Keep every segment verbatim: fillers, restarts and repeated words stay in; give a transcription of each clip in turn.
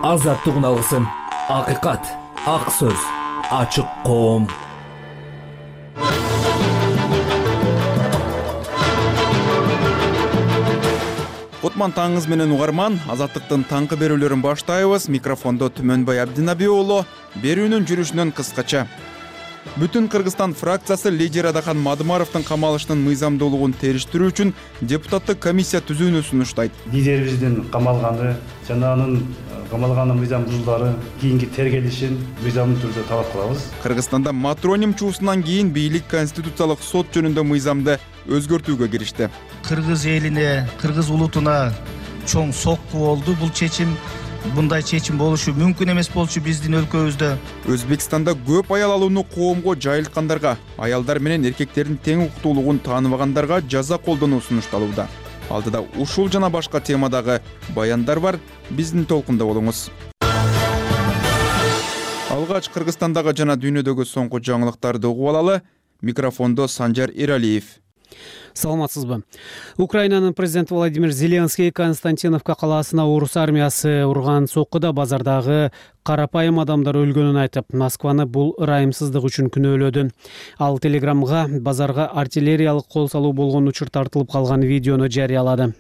Азаттык алгысым, акыйкат, ак сөз, ачык коом. Кутман таңыңыз менен угарман, азаттыктын таңкы берүүлөрүн баштайбыз. Микрофондо Түмөнбай Абдинаби уулу. Берүүнүн жүрүшүнөн кыскача. Бүтүн Кыргызстан фракциясы лидери Адахан Мадымаровдун камалыштын мыйзамдуулугун териштирүү үчүн депутаттык комиссия түзүүнү сунуштайт. Лидерибиздин камалганы жана анын камалганын мыйзам бузуулары кийинки тергелишин мыйзамдуу түрдө талап кылабыз. Кыргызстанда матроним чуусунан кийин бийлик конституциялык сот жөнүндө мыйзамды өзгөртүүгө киришти. Кыргыз элине, кыргыз улутуна чоң сокку болду. Бул чечим Bunday чечим болушу мүмкүн эмес болчу биздин өлкөбүздө. Өзбекстанда көп аял алууну коомго жайылткандарга, аялдар менен эркектердин тең укуктуулугун тааныбагандарга жаза колдонуу сунушталууда. Алдыда ушул жана башка темадагы баяндар бар. Биздин толкунда болуңуз. Алгач Кыргызстандагы жана дүйнөдөгү соңку жаңылыктарды угуп алалы. Микрофондо Санжар Иралиев. Саламатсызбы. Украинанын президенти Владимир Зеленский Константиновка калаасына орус армиясы урган соккуда базардагы карапайым адамдар өлгөнүн айтып, Москваны бул ырайымсыздык үчүн күнөөлөдү. Ал телеграмга базарга артиллериялык кол салуу болгон учур тартылып калган видеону жарыялады.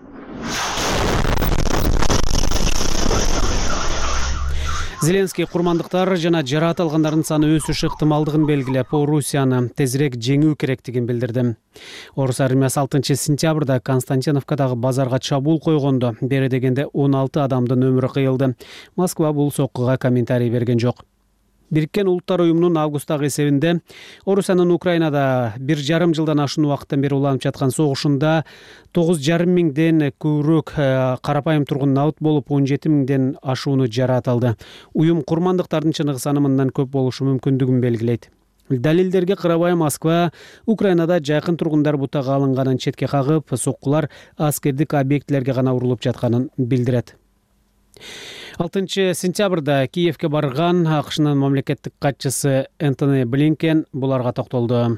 Зеленский курмандыктар жана жаратылгандардын саны өсүш ыктымалдыгын белгилеп, Орусияны тезирээк жеңүү керектигин билдирди. Орус армиясы алтынчы сентябрда Константиновкадагы базарга чабуул койгондо, бери дегенде он алты адамдын өмүрү кыйылды. Москва бул соккуга комментарий берген жок. Бириккен Улуттар уюмунун августтагы эсебинде Орусиянын Украинада бир жарым жылдан ашуун убакыттан бери уланып жаткан согушунда тогуз жарым миңден көбүрөөк карапайым тургун набыт болуп, он жети миңден ашууну жаратылды. Уюм курмандыктардын чыныгы саны мындан көп болушу мүмкүндүгүн белгилейт. Далилдерге карабай Москва Украинада жайкын тургундар бутага алынганын четке кагып, соккулар аскердик объектилерге гана урулуп жатканын билдирет. алтынчы сентябрда Киевке барган АКШнын мамлекеттик катчысы Энтони Блинкен буларга токтолду.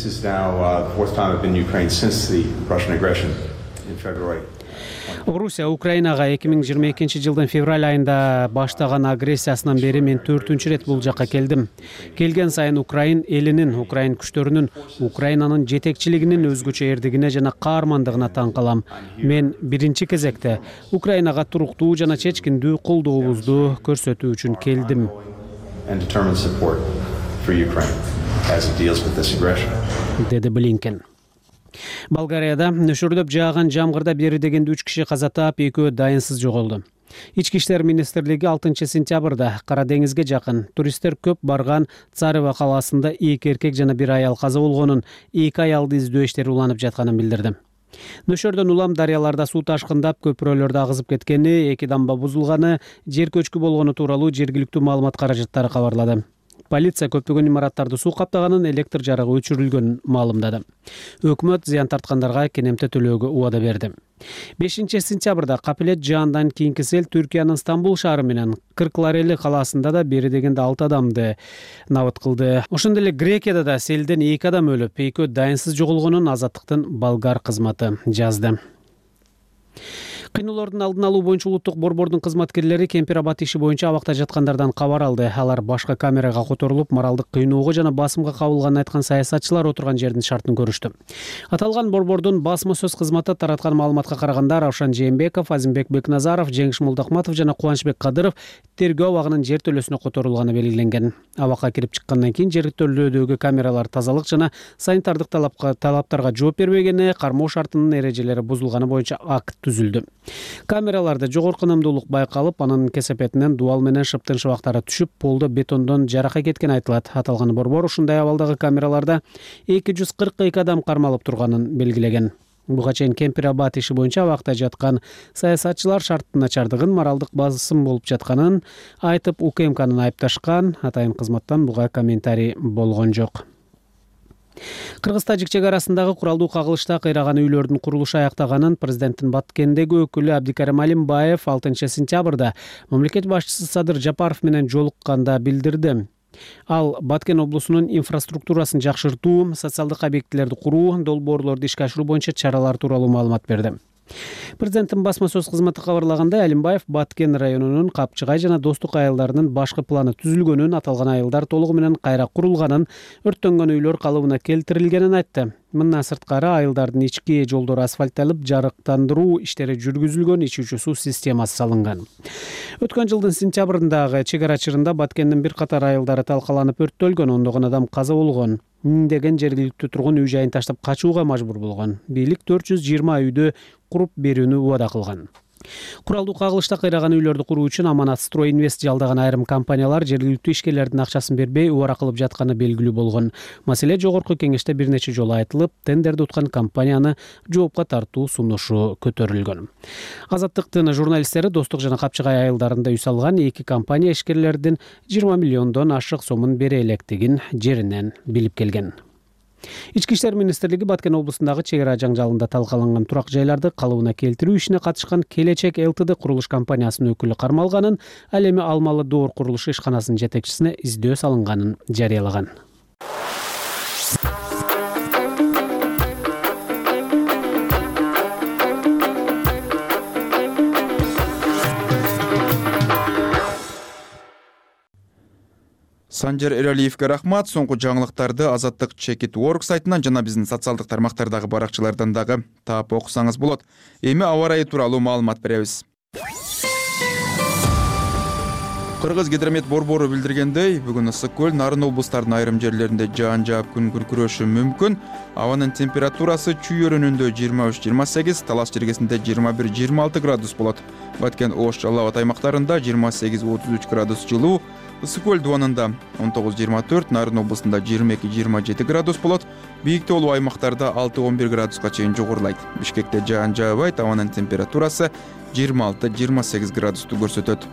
Орусия Украинага эки миң жыйырма экинчи жылдын февраль айында баштаган агрессиясынан бери мен төртүнчү рет бул жакка келдим. Келген сайын Украин элинин, Украин күчтөрүнүн, Украинанын жетекчилигинин өзгөчө эрдигине жана каармандыгына таң калам. Мен биринчи кезекте Украинага туруктуу жана чечкиндүү колдообузду көрсөтүү үчүн келдим. Деди Блинкен. Болгарияда нөшөрдөп жааган жамгырда бери дегенде үч киши каза таап, экөө дайынсыз жоголду. Ички иштер министрлиги алтынчы сентябрда Кара деңизге жакын туристтер көп барган Царево калаасында эки эркек жана бир аял каза болгонун, эки аялды издөө иштери уланып жатканын билдирди. Нөшөрдөн улам дарыяларда суу ташкындап, көпүрөлөрдө агызып кеткени, эки дамба бузулганы, жер көчкү болгону тууралуу жергиликтүү маалымат каражаттары кабарлады. Полиция көптөгөн имараттарды суу каптаганын, электр жарыгы өчүрүлгөнүн маалымдады. Өкмөт зыян тарткандарга кенемте төлөөгө убада берди. бешинчи сентябрда Капилет жаандан кийинки сел Түркиянын Стамбул шаары менен Кыркларели калаасында да бери дегенде алты адамды набыт кылды. Ошондой эле Грекияда да селден эки адам өлүп, экөө дайынсыз жоголгонун Азаттыктын болгар кызматы жазды. Кыйноолордун алдын алуу боюнча улуттук борбордун кызматкерлери Кемпир Абад иши боюнча абакта жаткандардан кабар алды. Алар башка камерага которулуп, моралдык кыйноого жана басымга кабылганын айткан саясатчылар отурган жердин шартын көрүштү. Аталган борбордун басма сөз кызматы тараткан маалыматка караганда, Равшан Жээнбеков, Азимбек Бекназаров, Жеңиш Молдохматов жана Кубанычбек Кадыров тергөө абагынын жер төлөсүнө которулганы белгиленген. Абакка кирип чыккандан кийин жер төлөөдөгү камералар тазалык жана санитардык талаптарга жооп бербегени, кармоо шартынын эрежелери бузулганы боюнча акт түзүлдү. Камераларда жогорку ынымдуулук байкалып, анын кесепетинен дуал менен шыптын шыбактары түшүп, полдо бетондон жарака кеткен айтылат. Аталган борбор ушундай абалдагы камераларда эки жүз кырк эки адам кармалып турганын белгилеген. Буга чейин Кемпир Абад иши боюнча абакта жаткан саясатчылар шарттын начардыгын, моралдык басым болуп жатканын айтып, УКМКнын айыпташкан. Атайын кызматтан буга комментарий болгон жок. Кыргыз-Тажик чек арасындагы куралдуу кагылышта кыйраган үйлөрдүн курулушу аяктаганын президенттин Баткендеги өкүлү Абдикарим Алимбаев алтынчы сентябрда мамлекет башчысы Садыр Жапаров менен жолукканда билдирди. Ал Баткен облусунун инфраструктурасын жакшыртуу, социалдык объектилерди куруу, долбоорлорду ишке ашыруу боюнча чаралар тууралуу маалымат берди. Президенттин басма сөз кызматы кабарлагандай, Алимбаев Баткен районунун Капчыгай жана Достук айылдарынын башкы планы түзүлгөнүн, аталган айылдар толугу менен кайра курулганын, өрттөнгөн үйлөр калыбына келтирилгенин айтты. Мындан сырткары айылдардын ички жолдору асфальтталып, жарыктандыруу иштери жүргүзүлгөн, ичүүчү суу системасы салынган. Өткөн жылдын сентябрындагы чек ара чырында Баткендин бир катар айылдары талкаланып өрттөлгөн, ондогон адам каза болгон. Миңдеген жергиликтүү тургун үй жайын таштап качууга мажбур болгон. Бийлик төрт жүз жыйырма үйдү куруп берүүнү убада кылган. Куралдуу кагылышта кыйраган үйлөрдү куруу үчүн Аманат Строй Инвест жалдаган айрым компаниялар жергиликтүү ишкерлердин акчасын бербей убара кылып жатканы белгилүү болгон. Маселе жогорку кеңеште бир нече жолу айтылып, тендерди уткан компанияны жоопко тартуу сунушу көтөрүлгөн. Азаттыктын журналисттери Достук жана Капчыгай айылдарында үй салган эки компания ишкерлердин жыйырма миллиондон ашык сомун бере электигин жеринен билип келген. Ички иштер министрлиги Баткен облусундагы чек ара жаңжалында талкаланган турак жайларды калыбына келтирүү ишине катышкан Келечек ЛТД курулуш компаниясынын өкүлү кармалганын, ал эми Алмалы Доор курулуш ишканасынын жетекчисине издөө салынганын жарыялаган. Санжар Эралиевге рахмат. Соңку жаңылыктарды Азаттык Чекит Work сайтынан жана биздин социалдык тармактардагы баракчалардан дагы таап окусаңыз болот. Эми аба ырайы тууралуу маалымат беребиз. Кыргыз гидромет борбору билдиргендей, бүгүн ысык көл, Нарын облустарынын айрым жерлеринде жаан жаап күн күркүрөшү мүмкүн. Абанын температурасы Чүй өрүнүндө жыйырма үч жыйырма сегиз, Талас жергесинде жыйырма бир жыйырма алты градус болот. Баткен Ош Жалал Абад аймактарында жыйырма сегиз отуз үч градус жылуу, Ысык көл дубанында он тогуз жыйырма төрт, Нарын облусунда жыйырма эки жыйырма жети градус болот. Бийик тоолуу аймактарда алты он бир градуска чейин жогорулайт. Бишкекте жаан жаабайт, абанын температурасы жыйырма алты жыйырма сегиз градусту көрсөтөт.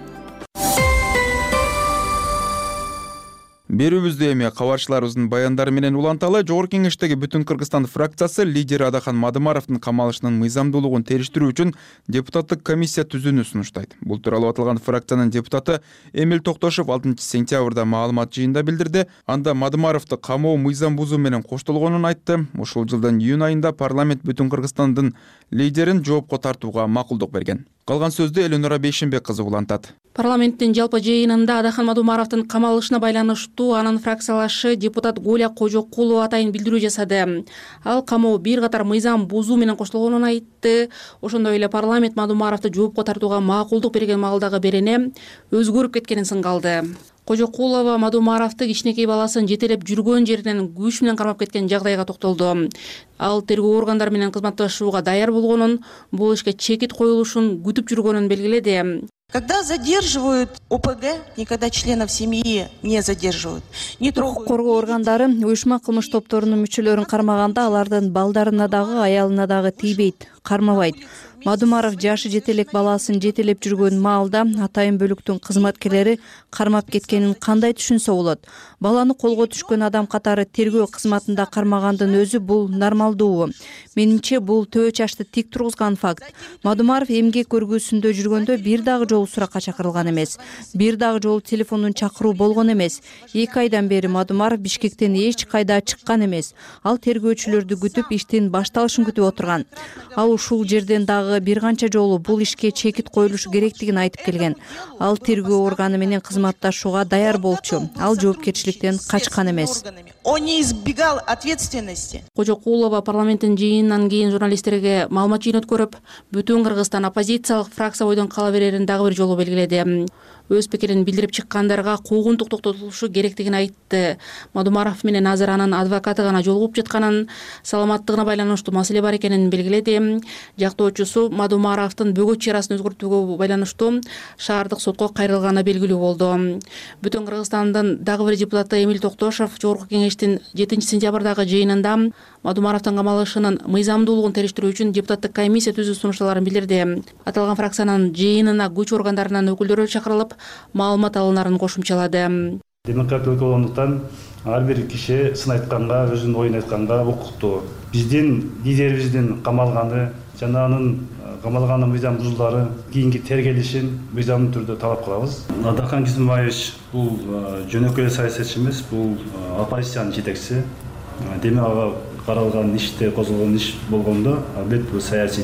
Берүүбүздү эми кабарчыларыбыздын баяндары менен уланталы. Жогорку кеңештеги Бүтүн Кыргызстан фракциясы лидери Адахан Мадымаровдун камалышынын мыйзамдуулугун териштирүү үчүн депутаттык комиссия түзүүнү сунуштайт. Бул тууралуу аталган фракциянын депутаты Эмил Токтошов алтынчы сентябрда маалымат жыйынында билдирди. Анда Мадымаровду камоо мыйзам бузуу менен коштолгонун айтты. Ушул жылдын июнь айында парламент Бүтүн Кыргызстандын лидерин жоопко тартууга макулдук берген. Калган сөздү Эленора Бейшенбек кызы улантат. Парламенттин жалпы жыйынында Адахан Мадымаровдун камалышына байланыштуу анын фракциялашы депутат Голя Кожокулова атайын билдирүү жасады. Ал камоо бир катар мыйзам бузуу менен коштолгонун айтты. Ошондой эле парламент Мадымаровду жоопко тартууга макулдук берген маалдагы берене өзгөрүп кеткенин сынгалды. Кожокулова Мадымаровду кичинекей баласын жетелеп жүргөн жеринен күч менен кармап кеткен жагдайга токтолду. Ал тергөө органдары менен кызматташууга даяр болгонун, бул ишке чекит коюлушун күтүп жүргөнүн белгиледи. Когда задерживают ОПГ, никогда членов семьи не задерживают. Укук коргоо органдары уюшма кылмыш топторунун мүчөлөрүн кармаганда алардын балдарына дагы, аялына дагы тийбейт, кармабайт. Мадымаров жашы жетелек баласын жетелеп жүргөн маалда атайын бөлүктүн кызматкерлери кармап кеткенин кандай түшүнсө болот? Баланы колго түшкөн адам катары тергөө кызматында кармагандын өзү бул нормалдуу. Менимче бул төбө чачты тик тургузган факт. Мадымаров эмгек көргүсүндө жүргөндө бир дагы жолу суракка чакырылган эмес. Бир дагы жолу телефондун чакыруу болгон эмес. эки айдан бери Мадымаров Бишкектен эч кайда чыккан эмес. Ал тергөөчүлөрдү күтүп, иштин башталышын күтүп отурган. Ал ушул жерден дагы бир канча жолу бул ишке чекит коюлушу керектигин айтып келген. Ал тергөө органы менен кызматташууга даяр болчу. Ал жоопкерчиликтен качкан эмес. Он не избегал ответственности. Кожокулова парламенттин жыйынынан кийин журналисттерге маалымат жыйын өткөрүп, Бүтүн Кыргызстан оппозициялык фракция бойдон кала берерин дагы бир жолу белгиледи. Өз пикирин билдирип чыккандарга куугунтук токтотулушу керектигин айтты. Мадымаров менен азыр анын адвокаты гана жолугуп жатканын, саламаттыгына байланыштуу маселе бар экенин белгиледи. Жактоочусу Мадымаровдун бөгөт чырасын өзгөртүүгө байланыштуу шаардык сотко кайрылганы белгилүү болду. Бүтүн Кыргызстандын дагы бир депутаты Эмил Токтошов жогорку кеңештин жетинчи сентябрдагы жыйынында Мадымаровдун камалышынын мыйзамдуулугун териштирүү үчүн депутаттык комиссия түзүү сунуштарын билдирди. Аталган фракциянын жыйынына күч органдарынын өкүлдөрү чакырылып, маалымат алынарын кошумчалады. Демократия болгондуктан ар бир киши сын айтканга, өзүнүн оюн айтканга укуктуу. Биздин лидерибиздин камалганы жана анын камалган мыйзам бузуулары кийинки тергелишин мыйзамдуу түрдө талап кылабыз. Адахан Кизимбаевич бул жөнөкөй саясатчы эмес, бул оппозициянын жетекчиси. Демек ага каралган иште, козголгон иш болгондо албетте бул саясий деп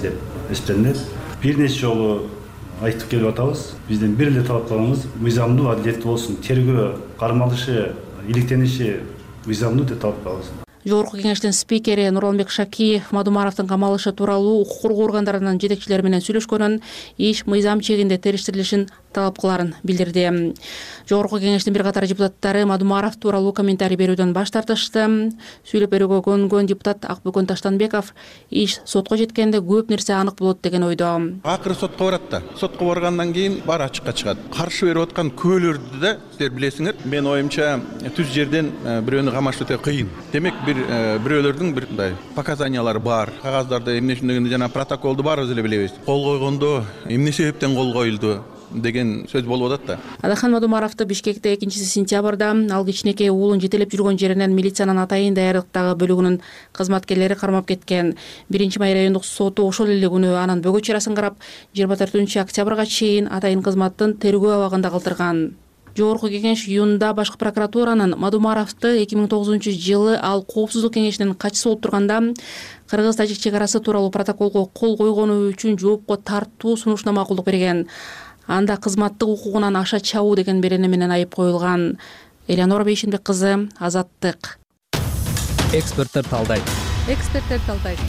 эстелинет. Бир нече жолу айтып келип атабыз. Бизден бир эле талаптарыбыз мыйзамдуу, адилеттүү болсун. Тергөө, кармалышы, иликтениши мыйзамдуу деп талап кылабыз. Жогорку кеңештин спикери Нурланбек Шакиев Мадумаровдун камалышы тууралуу укук коргоо органдарынын жетекчилери менен сүйлөшкөнүн, иш мыйзам чегинде териштирилишин талап кыларын билдирди. Жогорку кеңештин бир катар депутаттары Мадумаров тууралуу комментарий берүүдөн баш тартышты. Сүйлөп берүүгө көнгөн депутат Акбөкөн Таштанбеков иш сотко жеткенде көп нерсе анык болот деген ойдо. Акыры сотко барат да. Сотко баргандан кийин баары ачыкка чыгат. Каршы берип аткан көөлөрдү да силер билесиңер. Мен оюмча түз жерден бирөөнү камаш өтө кыйын. Демек бир бирөөлөрдүн бир мындай показаниялары бар. Кагаздарды эмне үчүн дегенде жана протоколду баарыбыз эле билебиз. Кол койгондо эмне себептен кол коюлду деген сөз болуп атат да. Адахан Мадумаровду Бишкекте экинчи сентябрда ал кичинекей уулун жетелеп жүргөн жеринен милициянын атайын даярдыктагы бөлүгүнүн кызматкерлери кармап кеткен. Биринчи май райондук соту ошол эле күнү анын бөгөт чарасын карап, жыйырма төртүнчү октябрга чейин атайын кызматтын тергөө абагында калтырган. Жогорку кеңеш июнда башкы прокуратуранын Мадумаровду эки миң тогузунчу жылы ал коопсуздук кеңешинин катчысы болуп турганда кыргыз-тажик чек арасы тууралуу протоколго кол койгону үчүн жоопко тартуу сунушуна макулдук берген. Анда кызматтык укугунан аша чабуу деген берене менен айып коюлган. Элеонора Бейшенбек кызы, Азаттык. Эксперттер талдайт. Эксперттер талдайт.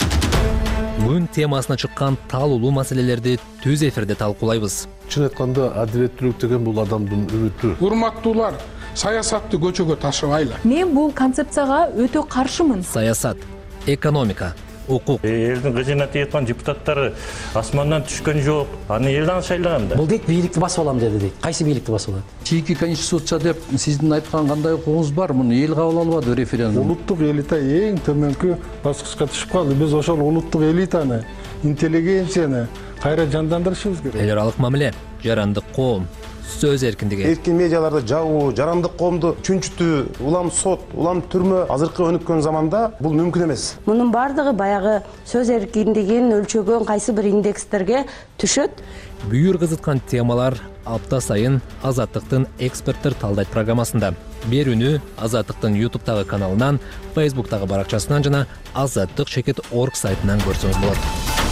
Күн темасына чыккан талуулуу маселелерди түз эфирде талкуулайбыз. Чын айтканда адилеттүүлүк деген бул адамдын үмүтү. Урматтуулар, саясатты көчөгө ташыбайлы. Мен бул концепцияга өтө каршымын. Саясат, экономика, укук. Элдин кыжына тийип депутаттары асмандан түшкөн жок. Аны элден шайлаган да. Бул дейт бийликти басып алам деди дейт. Кайсы бийликти басып алат? Чийки конституция деп сиздин айткан кандай укугуңуз бар? Муну эл кабыл албады референдум. Улуттук элита эң төмөнкү баскычка түшүп калды. Биз ошол улуттук элитаны, интеллигенцияны кайра жандандырышыбыз керек. Эл аралык мамиле, жарандык коом, сөз эркиндиги. Эркин медиаларды жабуу, жарандык коомду чүнчүтүү, улам сот, улам түрмө азыркы өнүккөн заманда бул мүмкүн эмес. Мунун бардыгы баягы сөз эркиндигин өлчөгөн кайсы бир индекстерге түшөт. Бүйүр кызыткан темалар апта сайын Азаттыктын эксперттер талдайт программасында. Берүүнү Азаттыктын ютубтагы каналынан, фейсбуктагы баракчасынан жана азаттык чекит точка орг сайтынан көрсөңүз болот.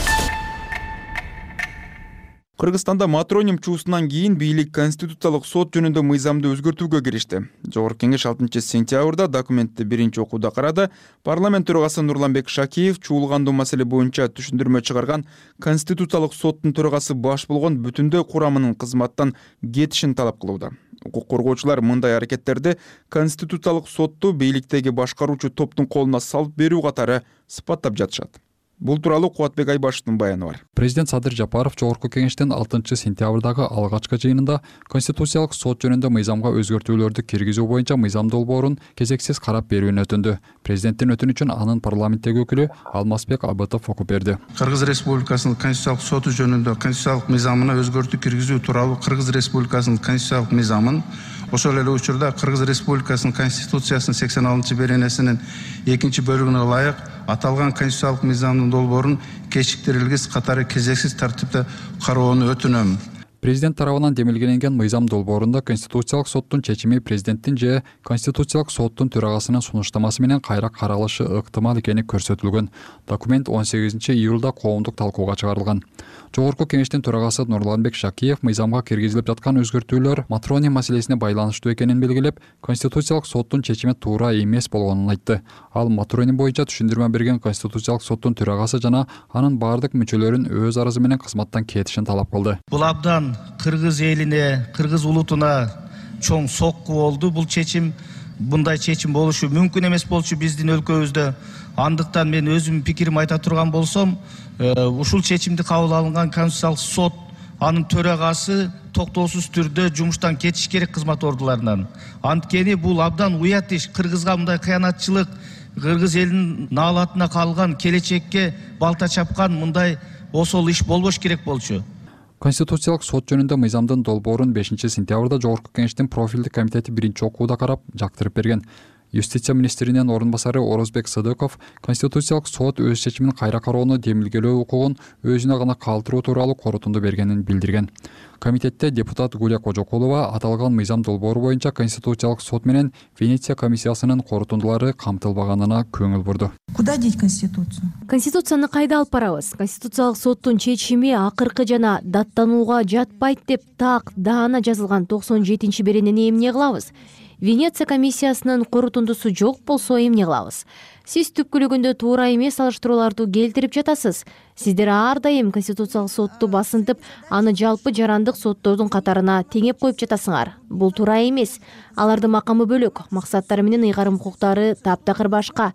Кыргызстанда матроним чуусунан кийин бийлик Конституциялык сот жөнүндө мыйзамды өзгөртүүгө киришти. Жогорку кеңеш алтынчы сентябрда документти биринчи окууда карады. Парламент төрагасы Нурланбек Шакиев чуулгандуу маселе боюнча түшүндүрмө чыгарган Конституциялык соттун төрагасы баш болгон бүтүндөй курамынын кызматтан кетишин талап кылууда. Укук коргоочулар мындай аракеттерди Конституциялык сотту бийликтеги башкаруучу топтун колуна салып берүү катары сыпаттап жатышат. Бул тууралуу Кубатбек Айбашевдин баяны бар. Президент Садыр Жапаров жогорку кеңештин алтынчы сентябрдагы алгачкы жыйынында Конституциялык сот жөнүндө мыйзамга өзгөртүүлөрдү киргизүү боюнча мыйзам долбоорун кезексиз карап берүүнү өтүндү. Президенттин өтүнүчүн анын парламенттеги өкүлү Алмазбек Абытов окуп берди. Кыргыз Республикасынын Конституциялык соту жөнүндө конституциялык мыйзамына өзгөртүү киргизүү тууралуу Кыргыз Республикасынын конституциялык мыйзамын ошол эле учурда Кыргыз Республикасынын Конституциясынын сексен алтынчы беренесинин экинчи бөлүгүнө ылайык аталган конституциялык мыйзамдын долбоорун кечиктирилгис катары кезексиз тартипте кароону өтүнөм. Президент тарабынан демилгеленген мыйзам долбоорунда Конституциялык соттун чечими президенттин же Конституциялык соттун төрагасынын сунуштамасы менен кайра каралышы ыктымал экени көрсөтүлгөн. Документ он сегизинчи июлда коомдук талкууга чыгарылган. Жогорку кеңештин төрагасы Нурланбек Шакиев мыйзамга киргизилип жаткан өзгөртүүлөр матрони маселесине байланыштуу экенин белгилеп, Конституциялык соттун чечими туура эмес болгонун айтты. Ал матрони боюнча түшүндүрмө берген Конституциялык соттун төрагасы жана анын бардык мүчөлөрүн өз арызы менен кызматтан кетишин талап кылды. Бул абдан кыргыз элине, кыргыз улутуна чоң сокку болду. Бул чечим, мындай чечим болушу мүмкүн эмес болчу биздин өлкөбүздө. Андыктан мен өзүм пикирим айта турган болсом, ушул чечимди кабыл алынган Конституциялык сот анын төрагасы токтоосуз түрдө жумуштан кетиш керек кызмат ордуларынан. Анткени бул абдан уят иш. Кыргызга мындай кыянатчылык, кыргыз элинин наалатына калган, келечекке балта чапкан мындай осол иш болбош керек болчу. Конституциялык сот жөнүндө мыйзамдын долбоорун бешинчи сентябрда жогорку кеңештин профилдик комитети биринчи окууда карап, жактырып берген. Юстиция министринин орун басары Орозбек Сыдыков Конституциялык сот өз чечимин кайра кароону демилгелөө укугун өзүнө гана калтыруу тууралуу корутунду бергенин билдирген. Комитетте депутат Гулия Кожокулова аталган мыйзам долбоору боюнча Конституциялык сот менен Венеция комиссиясынын корутундулары камтылбаганына көңүл бурду. Куда деть Конституцию? Конституцияны кайда алып барабыз? Конституциялык соттун чечими акыркы жана даттанууга жатпайт деп так даана жазылган токсон жетинчи беренени эмне кылабыз? Венеция комиссиясынын корутундусу жок болсо эмне кылабыз? Сиз түпкүлүгүндө туура эмес салыштырууларды келтирип жатасыз. Сиздер ар дайым Конституциялык сотту басынтып, аны жалпы жарандык соттордун катарына теңеп коюп жатасыңар. Бул туура эмес. Алардын макамы бөлөк, максаттары менен ыйгарым укуктары таптакыр башка.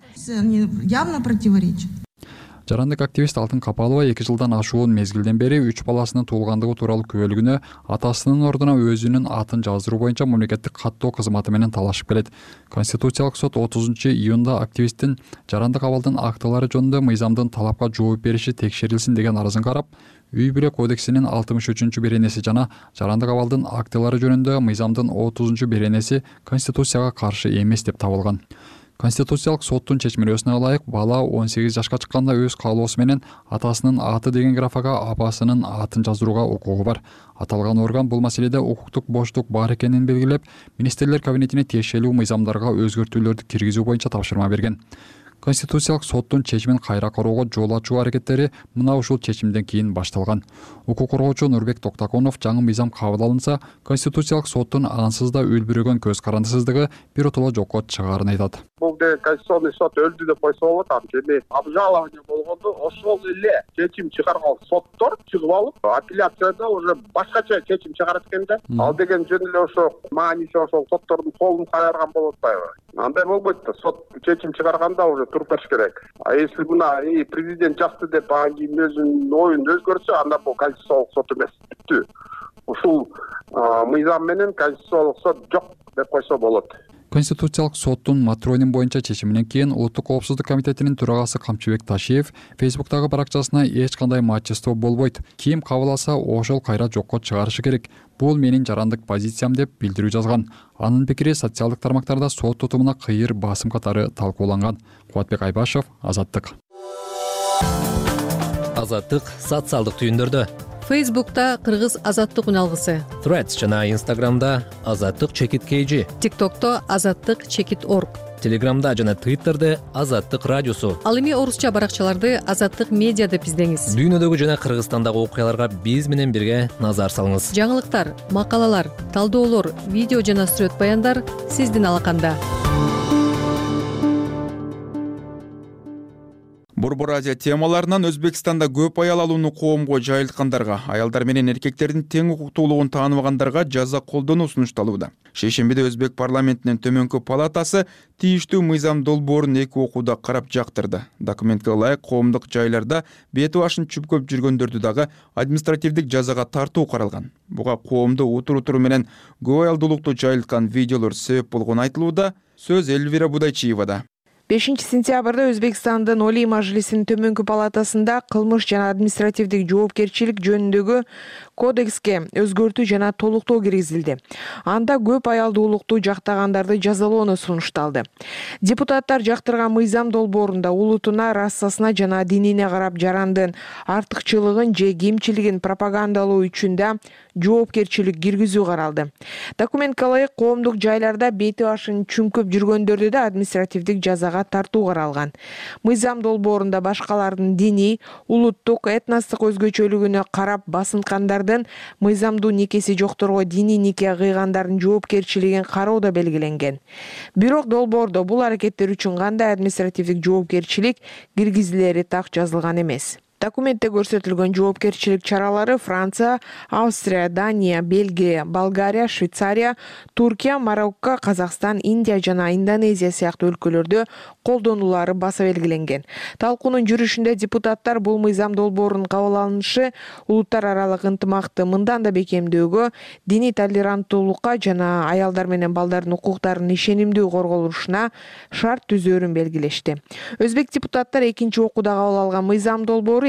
Явно противоречит. Жарандык активист Алтын Капалова эки жылдан ашуун мезгилден бери үч баласынын туулгандыгы тууралуу күбөлүгүнө атасынын ордуна өзүнүн атын жаздыруу боюнча мамлекеттик каттоо кызматы менен талашып келет. Конституциялык сот отузунчу июнда активисттин жарандык абалдын актылары жөнүндө мыйзамдын талапка жооп бериши текшерилсин деген арызын карап, үй бүлө кодексинин алтымыш үчүнчү беренеси жана жарандык абалдын актылары жөнүндө мыйзамдын отузунчу беренеси Конституцияга каршы эмес деп табылган. Конституциялык соттун чечмелөөсүнө ылайык бала он сегиз жашка чыкканда өз каалоосу менен атасынын аты деген графага апасынын атын жаздырууга укугу бар. Аталган орган бул маселеде укуктук боштук бар экенин белгилеп, министрлер кабинетине тиешелүү мыйзамдарга өзгөртүүлөрдү киргизүү боюнча тапшырма берген. Конституциялык соттун чечимин кайра кароого жол ачуу аракеттери мына ушул чечимден кийин башталган. Укук коргоочу Нурбек Токтаконов жаңы мыйзам кабыл алынса, Конституциялык соттун ансыз да үлбүрөгөн көз карандысыздыгы биротоло жокко чыгаарын айтат. Бул Конституционный сот өлдү деп койсо болот, анткени обжалование болгондо ошол эле чечим чыгарган соттор чыгып алып, апелляцияда уже башкача чечим чыгарат экен да. Ал деген жөн эле ошо мааниси ошол соттордун колун кайрган болот атпайбы? Андай болбойт да, сот чечим чыгарганда уже туруп бериш керек. А если мына президент жазды деп анан кийин өзүнүн оюн өзгөртсө, анда бул Конституциялык сот эмес. Бүттү. Ушул мыйзам менен Конституциялык сот жок деп койсо болот. Конституциялык соттун матронин боюнча чечиминен кийин Улуттук коопсуздук комитетинин төрагасы Камчыбек Ташиев Фейсбуктагы баракчасына эч кандай матчество болбойт. Ким кабыл алса, ошол кайра жокко чыгарышы керек. Бул менин жарандык позициям деп билдирүү жазган. Анын пикири социалдык тармактарда сот тутумуна кыйыр басым катары талкууланган. Кубатбек Айбашев, Азаттык. Азаттык социалдык түйүндөрдө. Фейсбукта Кыргыз Азаттык үналгысы. Threads жана Инстаграмда Азаттык чекит kg. ТикТокто Азаттык чекит орг. Телеграмда жана Твиттерде Азаттык радиосу. Ал эми орусча баракчаларды Азаттык медиа деп издеңиз. Дүйнөдөгү жана Кыргызстандагы окуяларга биз менен бирге назар салыңыз. Жаңылыктар, макалалар, талдоолор, видео жана сүрөт баяндар сиздин алаканда. Борбор Азия темаларынан Өзбекстанда көп аял алууну коомго жайылткандарга, аялдар менен эркектердин тең укуктуулугун тааныбагандарга жаза колдонуу сунушталууда. Шейшембиде Өзбек парламентинин төмөнкү палатасы тийиштүү мыйзам долбоорун эки окууда карап жактырды. Документке ылайык коомдук жайларда бети башын чүпкөп жүргөндөрдү дагы административдик жазага тартуу каралган. Буга коомду утур утуру менен көп аялдуулукту жайылткан видеолор себеп болгону айтылууда. Сөз Эльвира Будайчиевада. бешинчи сентябрда Өзбекстандын Олий Мажлисинин төмөнкү палатасында кылмыш жана административдик жоопкерчилик жөнүндөгү кодекске өзгөртүү жана толуктоо киргизилди. Анда көп аялдуулукту жактагандарды жазалоону сунушталды. Депутаттар жактырган мыйзам долбоорунда улутуна, расасына жана динине карап жарандын артыкчылыгын же кемчилигин пропагандалоо үчүн да жоопкерчилик киргизүү каралды. Документке ылайык коомдук жайларда бети башын чүңкөп жүргөндөрдү да административдик жазага тартуу каралган. Мыйзам долбоорунда башкалардын диний, улуттук, этностук өзгөчөлүгүнө карап басынткандардын, мыйзамдуу никеси жокторго диний нике кыйгандардын жоопкерчилигин кароо да белгиленген. Бирок долбоордо бул аракеттер үчүн кандай административдик жоопкерчилик киргизилери так жазылган эмес. Документте көрсөтүлгөн жоопкерчилик чаралары Франция, Австрия, Дания, Бельгия, Болгария, Швейцария, Туркия, Марокко, Казакстан, Индия жана Индонезия сыяктуу өлкөлөрдө колдонулары баса белгиленген. Талкуунун жүрүшүндө депутаттар бул мыйзам долбоорунун кабыл алынышы улуттар аралык ынтымакты мындан да бекемдөөгө, диний толеранттуулукка жана аялдар менен балдардын укуктарынын ишенимдүү корголушуна шарт түзөөрүн белгилешти. Өзбек депутаттар экинчи окууда кабыл алган мыйзам долбоору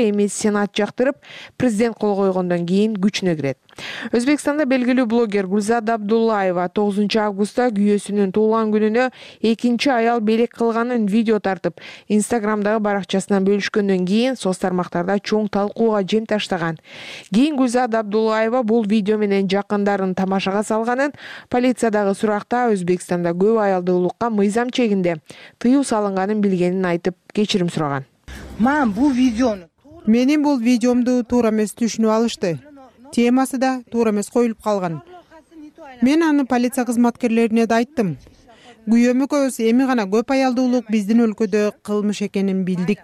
эми Сенат жактырып, президент кол койгондон кийин күчүнө кирет. Өзбекстанда белгилүү блогер Гүлзат Абдуллаева тогузунчу августта күйөөсүнүн туулган күнүнө экинчи аял белек кылганын видео тартып, Инстаграмдагы баракчасынан бөлүшкөндөн кийин соц тармактарда чоң талкууга жем таштаган. Кийин Гүлзат Абдуллаева бул видео менен жакындарын тамашага салганын, полициядагы суракта Өзбекстанда көп аялдуулукка мыйзам чегинде тыюу салынганын билгенин айтып, кечирим сураган. Мен бул видеону Менин бул видеомду туура эмес түшүнүп алышты. Темасы да туура эмес коюлуп калган. Мен аны полиция кызматкерлерине да айттым. Күйөөм экөөбүз эми гана көп аялдуулук биздин өлкөдө кылмыш экенин билдик.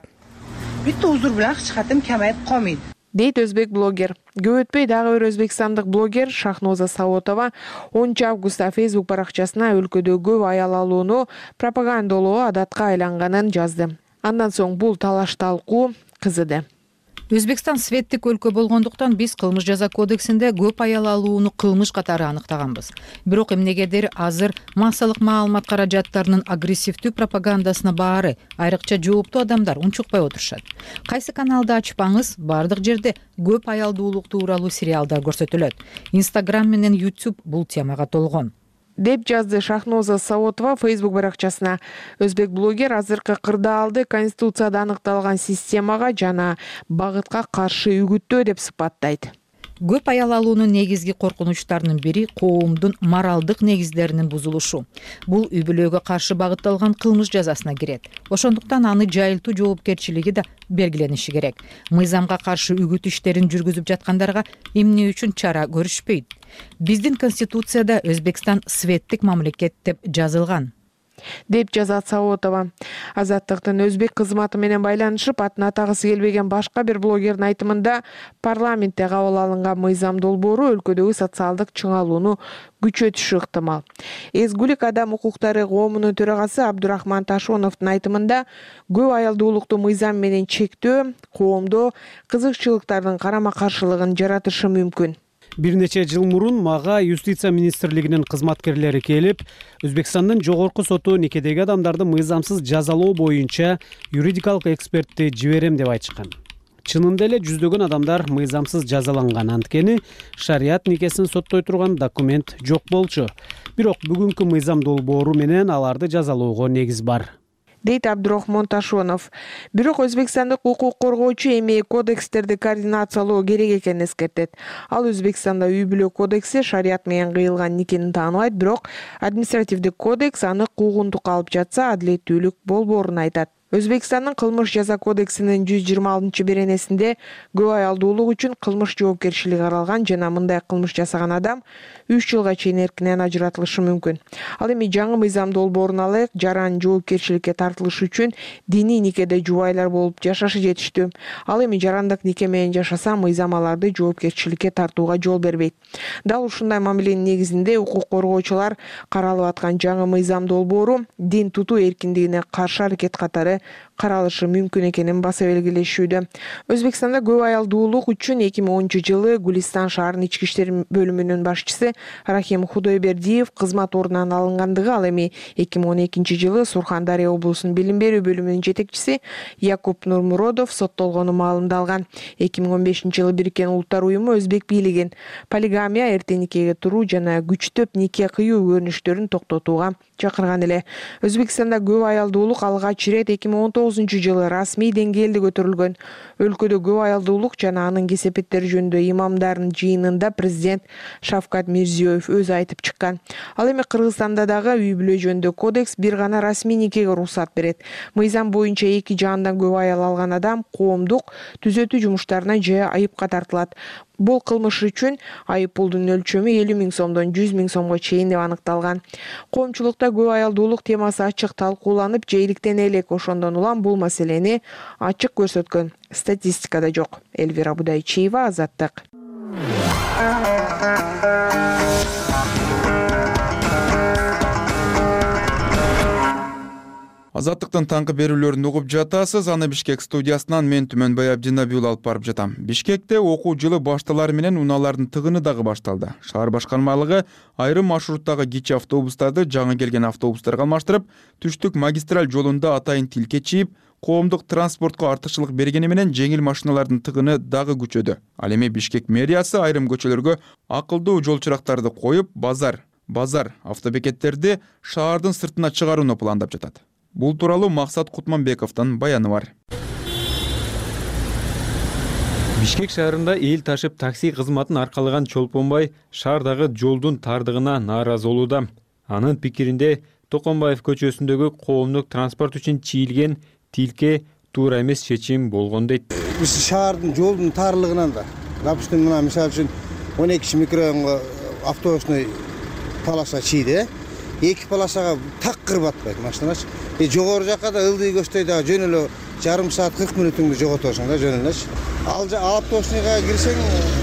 Бүт узур менен чыгатым камайып калмайт, дейт өзбек блогер. Көп өтпөй дагы бир өзбекстандык блогер Шахноза Сауотова онунчу августта Facebook баракчасына өлкөдө көп аял алууну пропагандалоо адатка айланганын жазды. Андан соң бул талаш талкуу кызыды. Өзбекстан светтик өлкө болгондуктан биз кылмыш жаза кодексинде көп аял алууну кылмыш катары аныктаганбыз. Бирок эмнегедир азыр массалык маалымат каражаттарынын агрессивдүү пропагандасына баары айрыкча жооптуу адамдар унчукпай отурушат. Кайсы каналды ачпаңыз, бардык жерде көп аялдуулук тууралуу сериалдар көрсөтүлөт. Instagram менен YouTube бул темага толгон, деп жазды Шахноза Сауотова Facebook баракчасына. Өзбек блогер азыркы кырдаалды Конституцияда аныкталган системага жана багытка каршы үгүттөө деп сыпаттайт. Көп аял алуунун негизги коркунучтарынын бири коомдун моралдык негиздеринин бузулушу. Бул үй бүлөгө каршы багытталган кылмыш жазасына кирет. Ошондуктан аны жайылтуу жоопкерчилиги да белгилениши керек. Мыйзамга каршы үгүт иштерин жүргүзүп жаткандарга эмне үчүн чара көрүшпөйт? Биздин Конституцияда Өзбекстан светтик мамлекет деп жазылган, деп жазат Сауотова. Азаттыктын өзбек кызматы менен байланышып, атын атагысы келбеген башка бир блогердин айтымында парламентте кабыл алынган мыйзам долбоору өлкөдөгү социалдык чыңалууну күчөтүшү ыктымал. Эзгүлүк адам укуктары коомунун төрагасы Абдурахман Ташоновдун айтымында көп аялдуулукту мыйзам менен чектөө коомдо кызыкчылыктардын карама каршылыгын жаратышы мүмкүн. Бир нече жыл мурун мага юстиция министрлигинин кызматкерлери келип, Өзбекстандын жогорку соту никедеги адамдарды мыйзамсыз жазалоо боюнча юридикалык экспертти жиберем деп айтышкан. Чынында эле жүздөгөн адамдар мыйзамсыз жазаланган, анткени шарият никесин соттой турган документ жок болчу. Бирок бүгүнкү мыйзам долбоору менен аларды жазалоого негиз бар, дейт Абдурахман Ташонов. Бирок Өзбекстандык укук коргоочу эми кодекстерди координациялоо керек экенин эскертет. Ал Өзбекстанда үй бүлө кодекси шарият менен кыйылган никени тааныбайт, бирок административдик кодекс аны куугунтукка алып жатса адилеттүүлүк болбоорун айтат. Өзбекстандын кылмыш жаза кодексинин жүз жыйырма алтынчы беренесинде көп аялдуулук үчүн кылмыш жоопкерчилиги каралган жана мындай кылмыш жасаган адам үч жылга чейин эркинен ажыратылышы мүмкүн. Ал эми жаңы мыйзам долбоорун алайык, жаран жоопкерчиликке тартылышы үчүн диний никеде жубайлар болуп жашашы жетиштүү. Ал эми жарандык нике менен жашаса мыйзам аларды жоопкерчиликке тартууга жол бербейт. Дал ушундай мамиленин негизинде укук коргоочулар каралып аткан жаңы мыйзам долбоору дин тутуу эркиндигине каршы аракет катары каралышы мүмкүн экенин баса белгилешүүдө. Өзбекстанда көп аялдуулук үчүн эки миң онунчу жылы Гулистан шаарынын ички иштер бөлүмүнүн башчысы Рахим Худойбердиев кызмат ордунан алынгандыгы, ал эми эки миң он экинчи жылы Сурхандария облусунун билим берүү бөлүмүнүн жетекчиси Якуп Нурмуродов соттолгону маалымдалган. эки миң он бешинчи жылы Бириккен Улуттар уюму өзбек бийлигин полигамия, эрте никеге туруу жана күчтөп нике кыюу көрүнүштөрүн токтотууга чакырган эле. Өзбекстанда көп аялдуулук алгач ирет эки миң он тогузунчу жылы расмий деңгээлде көтөрүлгөн. Өлкөдө көп аялдуулук жана анын кесепеттери жөнүндө имамдардын жыйынында президент Шавкат Мирзиёев өзү айтып чыккан. Ал эми Кыргызстанда дагы үй бүлө жөнүндө кодекс бир гана расмий никеге уруксат берет. Мыйзам боюнча эки жаандан көп аял алган адам коомдук түзөтүү жумуштарына же айыпка тартылат. Бул кылмыш үчүн айып пулдун өлчөмү элүү миң сомдон жүз миң сомго чейин деп аныкталган. Коомчулукта көп аялдуулук темасы ачык талкууланып, жейликтене элек, ошондон улам бул маселени ачык көрсөткөн статистикада жок. Элвира Будайчиева, Азаттык. Азаттыктын таңкы берүүлөрүн угуп жатасыз. Аны Бишкек студиясынан мен Түмөнбай Абдинабий уулу алып барып жатам. Бишкекте окуу жылы башталары менен унаалардын тыгыны дагы башталды. Шаар башкармалыгы айрым маршруттагы кичи автобустарды жаңы келген автобустарга алмаштырып, түштүк магистраль жолунда атайын тилке чийип, коомдук транспортко артыкчылык бергени менен жеңил машиналардын тыгыны дагы күчөдү. Ал эми Бишкек мэриясы айрым көчөлөргө акылдуу жол чырактарды коюп, базар, базар автобекеттерди шаардын сыртына чыгарууну пландап жатат. Бул тууралуу Максат Кутманбековдун баяны бар. Бишкек шаарында эл ташып такси кызматын аркалаган Чолпонбай шаардагы жолдун тардыгына нааразы болууда. Анын пикиринде Токонбаев көчөсүндөгү коомдук транспорт үчүн чийилген тилке туура эмес чечим болгон дейт. Биз шаардын жолдун тарлыгынан да, допустим, мына мисалы үчүн он экинчи микрорайонго автобусный полоса чийди. Эки полосага такыр батпайт машиналар. И жогору жакка да ылдый көчтөй дагы жөн эле жарым саат кырк мүнөтүңдү жоготосуң да жөн элечи. Ал автобусныйга кирсең,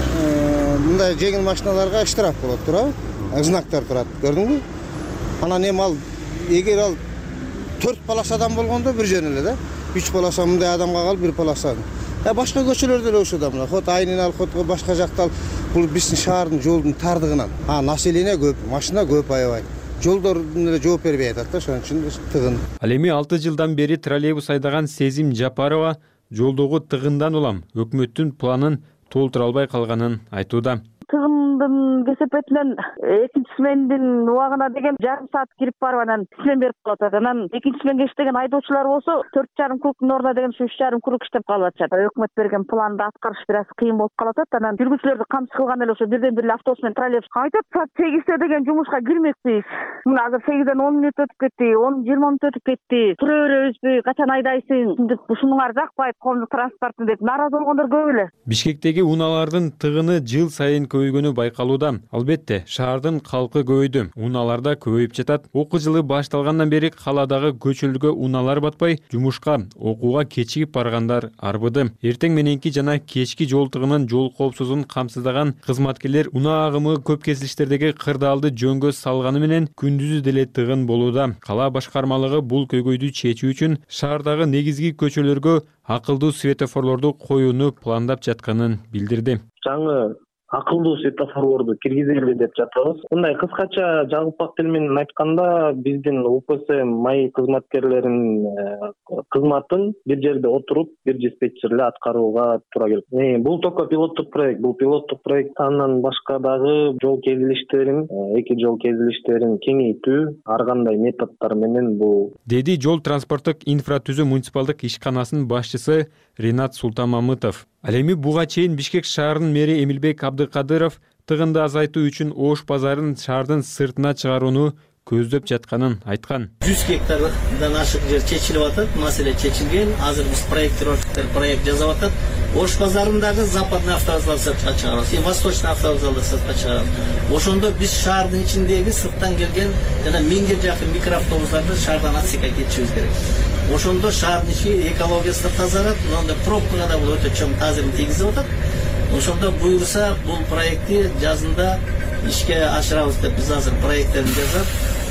мындай жеңил машиналарга штраф болот туурабы? Знактар турат, көрдүңбү? Анан эми ал эгер ал төрт полосадан болгондо бир жөн эле да. үч полоса мындай адамга калып бир полоса. Э башка көчөлөрдө эле ошо да мына. Хот Айнинал, хот башка жактал бул биздин шаардын жолдун тардыгынан. А население көп, машина көп аябай. Жолдордун эле жооп бербей атат да, ошон үчүн тыгын. Ал эми алты жылдан бери троллейбус айдаган Сезим Жапарова жолдогу тыгындан улам өкмөттүн планын толтура албай калганын айтууда. Тыгындын кесепетинен экинчи смендин убагына деген жарым саат кирип барып анан смен берип калып атат. Анан экинчи сменге иштеген айдоочулар болсо төрт жарым кругтун ордуна деген ушу үч жарым круг иштеп калып атышат. Өкмөт берген планды аткарыш бир аз кыйын болуп калып атат. Анан жүргүчүлөрдү камсыз кылган эле ошо бирден бир автобус менен троллейбус айтат. Саат сегизде деген жумушка кирмекпиз. Мына азыр сегизден он мүнөт өтүп кетти, он жыйырма мүнөт өтүп кетти. Тура беребизби? Качан айдайсың? Деп ушунуңар жакпайт коомдук транспорттун деп нааразы болгондор көп эле. Бишкектеги унаалардын тыгыны жыл сайын көбөйгөнү байкалууда. Албетте, шаардын калкы көбөйдү, унаалар да көбөйүп жатат. Окуу жылы башталгандан бери каладагы көчөлгө унаалар батпай, жумушка, окууга кечигип баргандар арбыды. Эртең мененки жана кечки жол тыгынын жол коопсуздугун камсыздаган кызматкерлер унаа агымы көп кесилиштердеги кырдаалды жөнгө салганы менен күндүзү деле тыгын болууда. Кала башкармалыгы бул көйгөйдү чечүү үчүн шаардагы негизги көчөлөргө акылдуу светофорлорду коюуну пландап жатканын билдирди. Жаңы акылдуу светофорлорду киргизели деп жатабыз. Мындай кыскача жалпак тил менен айтканда, биздин У П С май кызматкерлеринин кызматын бир жерде отуруп, бир диспетчер эле аткарууга туура келет. Бул только пилоттук проект, бул пилоттук проект андан башка дагы жол кезилиштерин, эки жол кезилиштерин кеңейтүү, ар кандай методдор менен бул деди жол транспорттук инфратүзүү муниципалдык ишканасынын башчысы Ринат Султанмамытов. Ал эми буга чейин Бишкек шаарынын мэри Эмилбек Абдыкадыров тыгынды азайтуу үчүн Ош базарын шаардын сыртына чыгарууну көздөп жатканын айткан. жүз гектардан ашык жер чечилип атат, маселе чечилген. Азыр биз проектировщиктер проект жасап атат. Ош базарындагы западный автовокзал сыртка чыгарабыз, и восточный автовокзалды сыртка чыгарабыз. Ошондо биз шаардын ичиндеги сырттан келген жана миңге жакын микроавтобустарды шаардан отсекке кетиришибиз керек. Ошондо шаардын ичи экологиясы да тазарат, анда пробкага да бул өтө чоң таасирин тийгизип атат. Ошондо буюрса бул проектти жазында ишке ашырабыз деп биз азыр проекттерин жасап,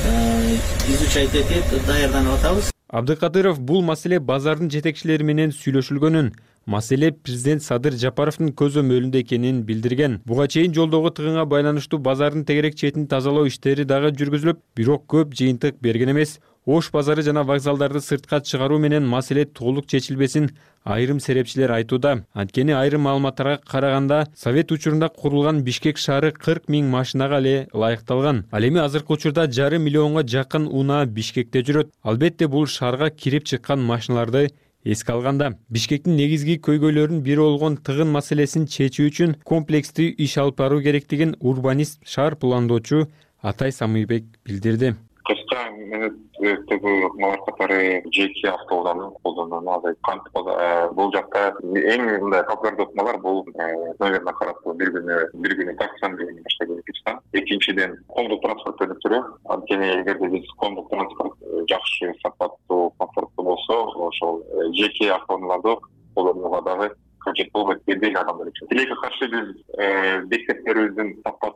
изучать этип даярданып атабыз. Абдыкадыров бул маселе базардын жетекчилери менен сүйлөшүлгөнүн, маселе президент Садыр Жапаровдун көзөмөлүндө экенин билдирген. Буга чейин жолдогу тыгынга байланыштуу базардын тегерек четин тазалоо иштери дагы жүргүзүлүп, бирок көп жыйынтык берген эмес. Ош базары жана вокзалдарды сыртка чыгаруу менен маселе толук чечилбесин айрым серепчилер айтууда. Анткени айрым маалыматтарга караганда, совет учурунда курулган Бишкек шаары кырк миң машинага эле ылайыкталган. Ал эми азыркы учурда жарым миллионго жакын унаа Бишкекте жүрөт. Албетте бул шаарга кирип чыккан машиналарды эске алганда, Бишкектин негизги көйгөйлөрүнүн бири болгон тыгын маселесин чечүү үчүн комплекстүү иш алып баруу керектигин урбанист, шаар пландоочу Атай Самыйбек билдирди. Кыска менеттеги ыкмалар катары жеке автоунааны колдонууну азайткан. Бул жакта эң мындай популярдуу ыкмалар бул, наверное, караптуу бир күнү бир күнү таксан деген баштаган Өзбекстан. Экинчиден коомдук транспорт өнүктүрүү. Анткени эгерде биз коомдук транспорт жакшы, сапаттуу, комфорттуу болсо, ошол жеке автоунааларды колдонууга дагы кажет болбойт, бербейли адамдар үчүн. Тилекке каршы биз мектептерибиздин сапаттуу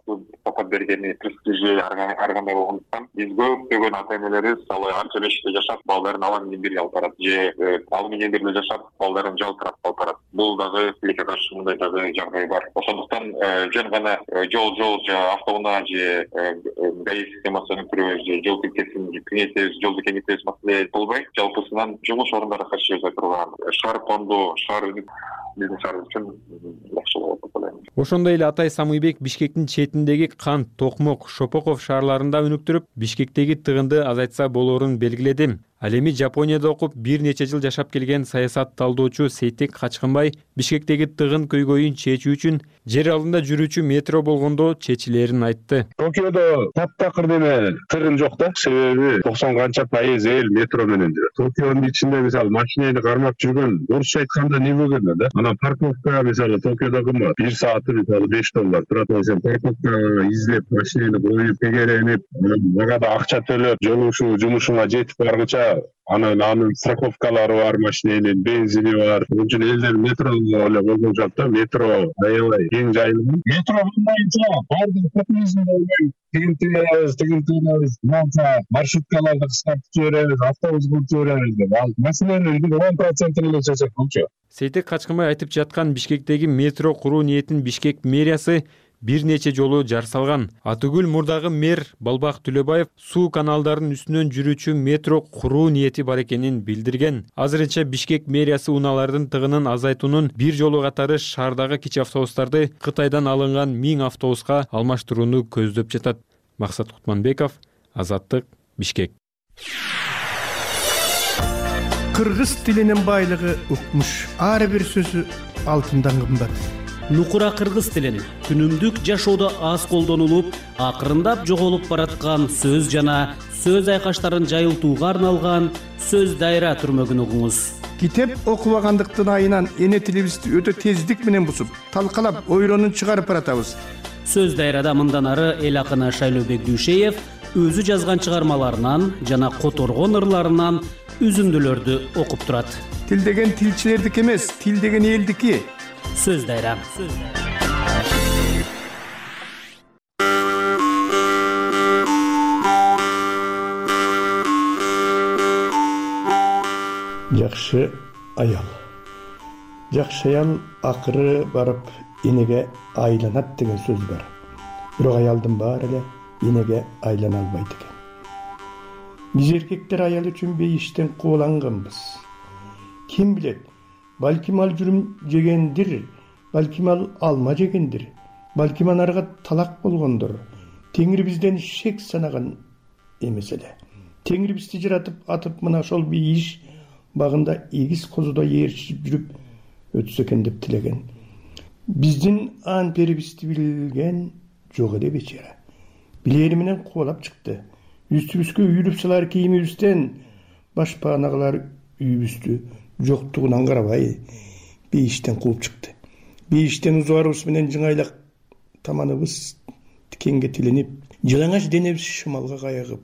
токот бергени престижи ар кандай болгондуктан биз көптөгөн ата энелерибиз мисалы анча бешикте жашап балдарын ала менен бирге алып барат же ал менен бирге жашап балдарын жалтырап алып барат. Бул дагы тилекке каршы мындай дагы жагдай бар. Ошондуктан жөн гана жол жол же автоунаа же гаи системасын өндүрөбүз же жол тилкесин кеңейтебиз, жолду кеңейтебиз маселе болбой, жалпысынан жумуш орундары катыша турган шаар фонду, шаар биздин шаарыбыз үчүн жакшы болот деп ойлойм. Ошондой эле Атай Самыйбек Бишкектин четиндеги Кант, Токмок, Шопоков шаарларында өнүктүрүп, Бишкектеги тыгынды азайтса болоорун белгиледи. Ал эми Жапонияда окуп бир нече жыл жашап келген саясат талдоочу Сейтек Качкынбай Бишкектеги тыгын көйгөйүн чечүү үчүн жер алдында жүрүүчү метро болгондо чечилерин айтты. Токиодо таптакыр неме тыгын жок да, себеби токсон канча пайыз эл метро менен жүрөт. Токионун ичинде мисалы машинени кармап жүргөн, орусча айтканда не болгон да? Анан парковка мисалы Токиодо кымбат, бир сааты мисалы беш доллар турат болсо, парковка издеп машинени коюп, тегеренип, мага да акча төлөп, жолушу жумушуңа жетип баргыча анан анын страховкалары бар, машиненин бензини бар. Ошон үчүн элдер метро эле болгон жок да, метро аябай кең жайылган. Метро болмайынча баардык популизм болбой, тигин тыгабыз, тигин тыгабыз, мынча маршруткаларды кыскартып жиберебиз, автобус кылып жиберебиз деп. Ал маселенин он процентин эле чечет болчу. Сейтек Качкынбай айтып жаткан Бишкектеги метро куруу ниетин Бишкек мэриясы бир нече жолу жар салган. Атүгүл мурдагы мэр Балбак Түлөбаев суу каналдарын үстүнөн жүрүүчү метро куруу ниети бар экенин билдирген. Азырынча Бишкек мэриясы унаалардын тыгынын азайтуунун бир жолу катары шаардагы кичи автобустарды Кытайдан алынган миң автобуска алмаштырууну көздөп жатат. Максат Кутманбеков, Азаттык, Бишкек. Кыргыз тилинин байлыгы укмуш. Ар бир сөзү алтындан кымбат. Нукура кыргыз тилин күнүмдүк жашоодо аз колдонулуп, акырындап жоголуп бараткан сөз жана сөз айкаштарын жайылтууга арналган сөз дайра түрмөгүн угуңуз. Китеп окубагандыктын айынан эне тилибизди өтө тездик менен бусуп, талкалап, ойронун чыгарып баратабыз. Сөз дайрада мындан ары эл акыны Шайлообек Дүйшеев өзү жазган чыгармаларынан жана которгон ырларынан үзүндүлөрдү окуп турат. Тил деген тилчилердики эмес, тил деген элдики. Сөз дайра. Жакшы аял. Жакшы аял акыры барып энеге айланат деген сөз бар. Бирок аялдын баары эле энеге айлана албайт экен. Биз эркектер аял үчүн бейиштен кубаланганбыз. Ким билет? Балким ал жүрүм жегендир, балким ал алма жегендир, балким анарга талак болгондур. Теңир бизден шек санаган эмес эле. Теңир бизди жаратып атып мына ошол бейиш багында эгиз козудо ээрчип жүрүп өтсө экен деп тилеген. Биздин ан перибизди билген жок эле бечара. Билери менен кубалап чыкты. Үстүбүзгө үйүлүп салар кийимибизден башпаанагылар үйүбүздү жоктугунан карабай бейиштен кууп чыкты. Бейиштен узуарыбыз менен жыңайлак таманыбыз тикенге тиленип, жылаңач денебиз шымалга кайыгып,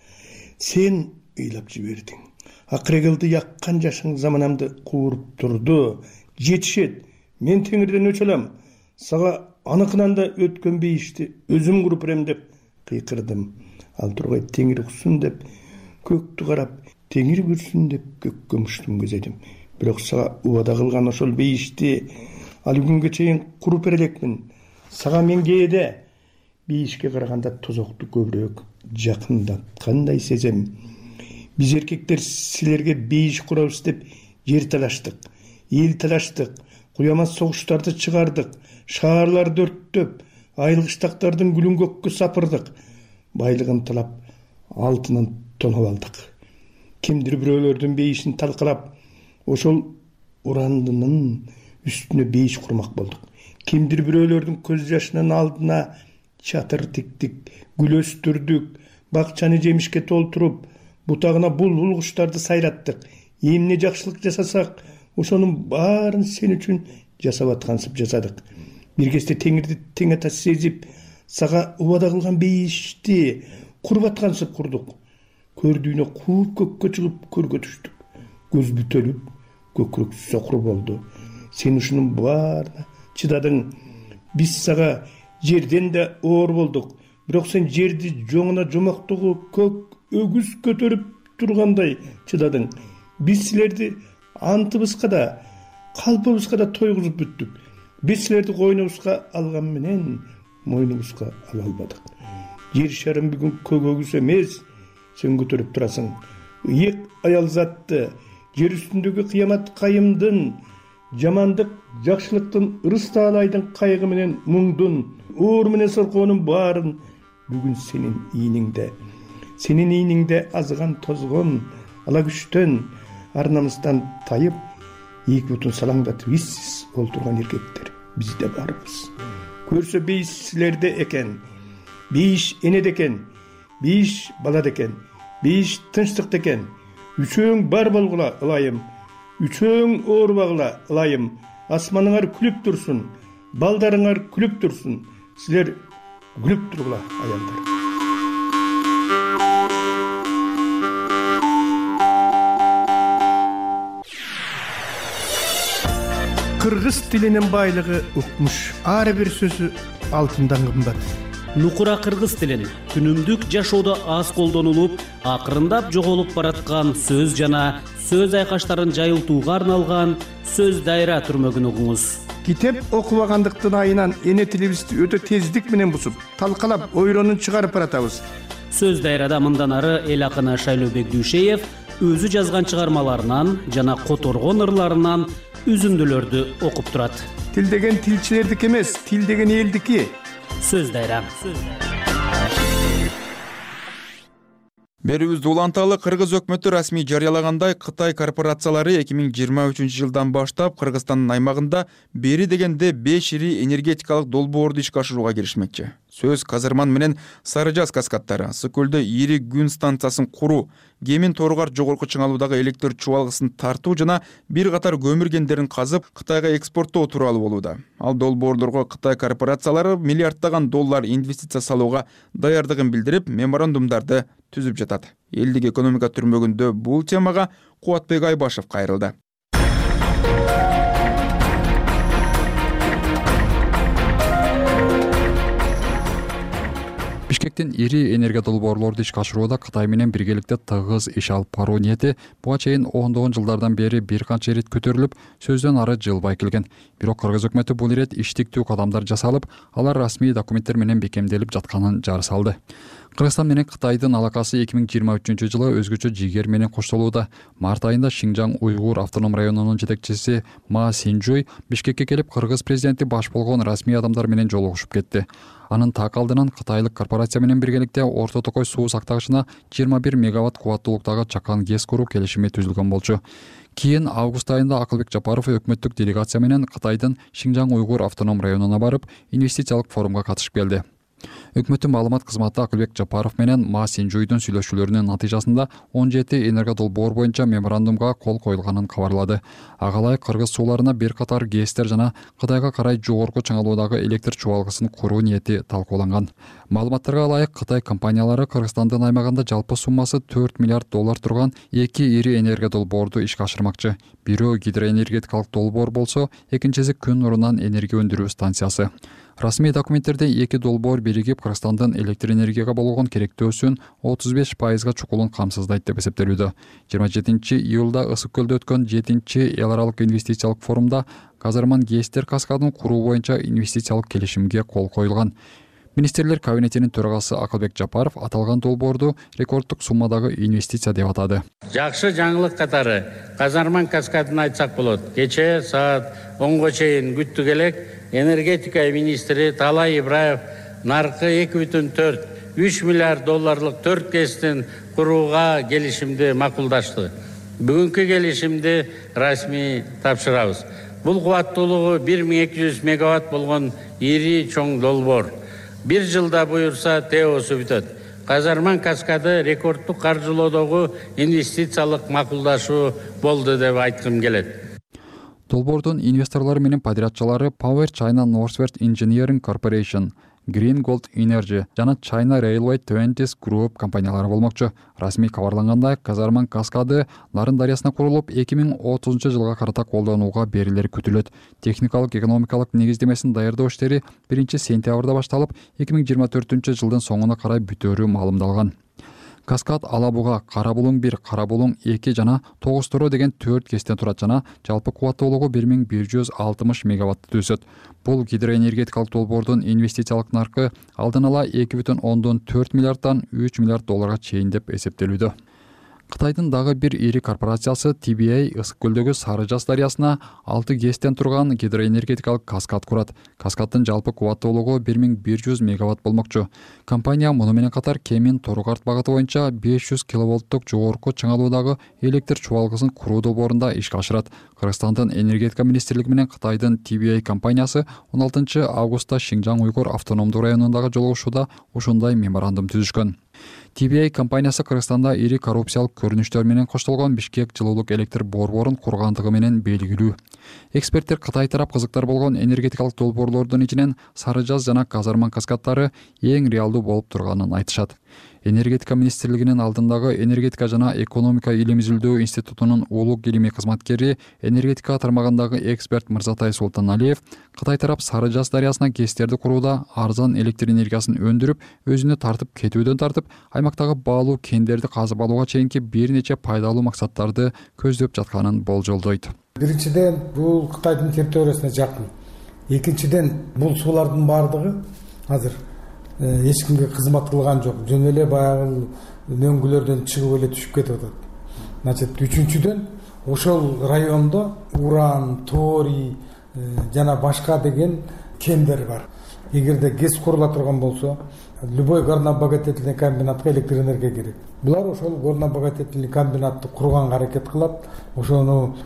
сен ыйлап жибердиң. Акырегылды яккан жашың заманамды кууруп турду. Жетишет, мен теңирден өчө алам. Сага аныкынан да өткөн бейишти өзүм куруп берем деп кыйкырдым. Ал тургай теңир уксун деп көктү карап, теңир көрсүн деп көккө муштум көзөйдүм. Бирок сага убада кылган ошол бейишти ал күнгө чейин куруп бере элекмин. Сага мен кээде бейишке караганда тозокту көбүрөөк жакындаткандай сезем. Биз эркектер силерге бейиш курабыз деп жер талаштык, эл талаштык, куямас согуштарды чыгардык, шаарларды өрттөп, айылгыштактардын гүлүн көккө сапырдык, байлыгын талап, алтынын тоноп алдык. Кимдир бирөөлөрдүн бейишин талкалап, ошол урандынын үстүнө бейиш курмак болдук. Кимдир бирөөлөрдүн көз жашынын алдына чатыр тиктик, гүл өстүрдүк, бакчаны жемишке толтуруп, бутагына булбул куштарды сайраттык. Эмне жакшылык жасасак, ошонун баарын сен үчүн жасап аткансып жасадык. Бир кезде теңирди тең ата сезип, сага убада кылган бейишти куруп аткансып курдук. Көрдүүнө кууп көккө чыгып көргө түштүк. Көз бүтөлүп, көкүрөк сокур болду. Сен ушунун баарына чыдадың. Биз сага жерден де оор болдук. Бирок сен жерди жоңуна жомоктугу көк өгүз көтөрүп тургандай чыдадың. Биз силерди антыбызга да, калпыбызга да тойгузуп бүттүк. Биз силерди койнубузга алган менен мойнубузга ала албадык. Жер шарым бүгүн көк өгүз эмес, сен көтөрүп турасың. Ыйык аял затты, жер үстүндөгү кыямат кайымдын, жамандык жакшылыктын, ырыс таалайдын кайгы менен муңдун, оор менен соркоонун баарын бүгүн сенин ийниңде, сенин ийниңде азган тозгон, ала күчтөн, ар намыстан тайып, эки бутун салаңдатып иссиз олтурган эркектер бизде барбыз. Көрсө бейиш силерде экен, бейиш энеде экен, бейиш балада экен, бейиш тынчтыкта экен. Үчөөң бар болгула ылайым, үчөөң оорубагыла ылайым. Асманыңар күлүп турсун, балдарыңар күлүп турсун. Силер күлүп тургула аялдар. Кыргыз тилинин байлыгы укмуш. Ар бир сөзү алтындан кымбат. Нукура кыргыз тилин күнүмдүк жашоодо аз колдонулуп, акырындап жоголуп бараткан сөз жана сөз айкаштарын жайылтууга арналган сөз дайра түрмөгүн угуңуз. Китеп окубагандыктын айынан эне тилибизди өтө тездик менен бусуп, талкалап, ойронун чыгарып баратабыз. Сөз дайрада мындан ары эл акыны Шайлообек Дүйшеев өзү жазган чыгармаларынан жана которгон ырларынан үзүндүлөрдү окуп турат. Тил деген тилчилердики эмес, тил деген элдики. Сөз дайра. Берүүбүздү уланталы. Кыргыз өкмөтү расмий жарыялагандай Кытай корпорациялары эки миң жыйырма үчүнчү жылдан баштап Кыргызстандын аймагында бери дегенде беш ири энергетикалык долбоорду ишке ашырууга киришмекчи. Сөз Казырман менен Сары Жаз каскадтары, Ысык көлдө ири күн станциясын куруу, Кемин Торгар жогорку чыңалуудагы электр чубалгысын тартуу жана бир катар көмүр кендерин казып Кытайга экспорттоо тууралуу болууда. Ал долбоорлорго Кытай корпорациялары миллиарддаган доллар инвестиция салууга даярдыгын билдирип, меморандумдарды түзүп жатат. Элдик экономика түрмөгүндө бул темага Кубатбек Айбашев кайрылды. Бишкектин ири энергия долбоорлорду ишке ашырууда Кытай менен биргеликте тыгыз иш алып баруу ниети буга чейин ондогон жылдардан бери бир канча ирет көтөрүлүп, сөздөн ары жылбай келген. Бирок Кыргыз өкмөтү бул ирет иштиктүү кадамдар жасалып, алар расмий документтер менен бекемделип жатканын жары салды. Кыргызстан менен Кытайдын алакасы эки миң жыйырма үчүнчү жылы өзгөчө жигер менен коштолууда. Март айында Шинжаң Уйгур автоном районунун жетекчиси Ма Синжуй Бишкекке келип, Кыргыз президенти баш болгон расмий адамдар менен жолугушуп кетти. Анын так алдынан кытайлык корпорация менен биргеликте Орто Токой суу сактагычына жыйырма бир мегаватт кубаттуулуктагы чакан ГЭС куруу келишими түзүлгөн болчу. Кийин август айында Акылбек Жапаров өкмөттүк делегация менен Кытайдын Шинжаң Уйгур автоном районуна барып, инвестициялык форумга катышып келди. Өкмөттүн маалымат кызматы Акылбек Жапаров менен Ма Синжуйдун сүйлөшүүлөрүнүн натыйжасында он жети энерго долбоор боюнча меморандумга кол коюлганын кабарлады. Ага ылайык Кыргыз сууларына бир катар ГЭСтер жана Кытайга карай жогорку чыңалуудагы электр чубалгысын куруу ниети талкууланган. Маалыматтарга ылайык Кытай компаниялары Кыргызстандын аймагында жалпы суммасы төрт миллиард доллар турган эки ири энергия долбоорду ишке ашырмакчы. Бирөө гидроэнергетикалык долбоор болсо, экинчиси күн нурунан энергия өндүрүү станциясы. Расмий документтерде эки долбоор биригип Кыргызстандын электр энергияга болгон керектөөсүн отуз беш пайызга чукулун камсыздайт деп эсептелүүдө. жыйырма жетинчи июлда Ысык көлдө өткөн жетинчи эл аралык инвестициялык форумда Казырман ГЭСтер каскадын куруу боюнча инвестициялык келишимге кол коюлган. Министрлер кабинетинин төрагасы Акылбек Жапаров аталган долбоорду рекорддук суммадагы инвестиция деп атады. Жакшы жаңылык катары Казарман каскадын айтсак болот. Кечээ саат онго чейин күттүк элек энергетика министри Талай Ибраев наркы эки бүтүн төрт үч миллиард долларлык төрт ГЭСтин курууга келишимди макулдашты. Бүгүнкү келишимди расмий тапшырабыз. Бул кубаттуулугу бир миң эки жүз мегаватт болгон ири чоң долбоор. Бир жылда буюрса теосу бүтөт. Казарман каскады рекорддук каржылоодогу инвестициялык макулдашуу болду деп айткым келет. Долбоордун инвесторлору менен подрядчылары Power China Northwest Engineering Corporation, Green Gold Energy жана China Railway Twenties Group компаниялары болмокчу. Расмий кабарлангандай, Казарман каскады Нарын дарыясына курулуп эки миң отузунчу жылга карата колдонууга берилери күтүлөт. Техникалык экономикалык негиздемесин даярдоо иштери биринчи сентябрда башталып, эки миң жыйырма төртүнчү жылдын соңуна карай бүтөөрү маалымдалган. Каскад Алабуга, Карабулуң бир, Карабулуң эки жана тогуз Торо деген төрт кесттен турат жана жалпы кубаттуулугу бир миң бир жүз алтымыш мегаваттты түзөт. Бул гидроэнергетикалык долбоордун инвестициялык наркы алдын ала эки бүтүн ондон төрт миллиарддан үч миллиард долларга чейин деп эсептелүүдө. Кытайдын дагы бир ири корпорациясы Ти Би Эй Ысык көлдөгү Сары Жаз дарыясына алты кесттен турган гидроэнергетикалык каскад курат. Каскаддын жалпы кубаттуулугу бир миң бир жүз мегаватт болмокчу. Компания муну менен катар Кемин Торугарт багыты боюнча беш жүз киловолттук жогорку чыңалуудагы электр чубалгысын куруу долбоорунда ишке ашырат. Кыргызстандын энергетика министрлиги менен Кытайдын Ти Би Эй компаниясы он алтынчы августта Шинжаң Уйгур автономдуу районундагы жолугушууда ушундай меморандум түзүшкөн. Ти Би Эй компаниясы Кыргызстанда ири коррупциялык көрүнүштөр менен коштолгон Бишкек жылуулук электр борборун кургандыгы менен белгилүү. Эксперттер Кытай тарап кызыктар болгон энергетикалык долбоорлордун ичинен Сары Жаз жана Казарман каскаддары эң реалдуу болуп турганын айтышат. Энергетика министрлигинин алдындагы энергетика жана экономика илим изилдөө институтунун улуг илимий кызматкери, энергетика тармагындагы эксперт Мырзатай Султаналиев Кытай тарап Сары Жаз дарыясына кестерди курууда арзан электр энергиясын өндүрүп, өзүнө тартып кетүүдөн тартып, аймактагы баалуу кендерди казып алууга чейинки бир нече пайдалуу максаттарды көздөп жатканын болжолдойт. Биринчиден, бул Кытайдын территориясына жакын. Экинчиден, бул суулардын баардыгы азыр эч кимге кызмат кылган жок. Жөн эле баягы мөңгүлөрдөн чыгып эле түшүп кетип атат. Значит, үчүнчүдөн, ошол райондо уран, торий жана башка деген кендер бар. Эгерде ГЭС курула турган болсо, любой горно-обогатительный комбинатка электр энергия керек. Булар ошол горно-обогатительный комбинатты курганга аракет кылат, ошону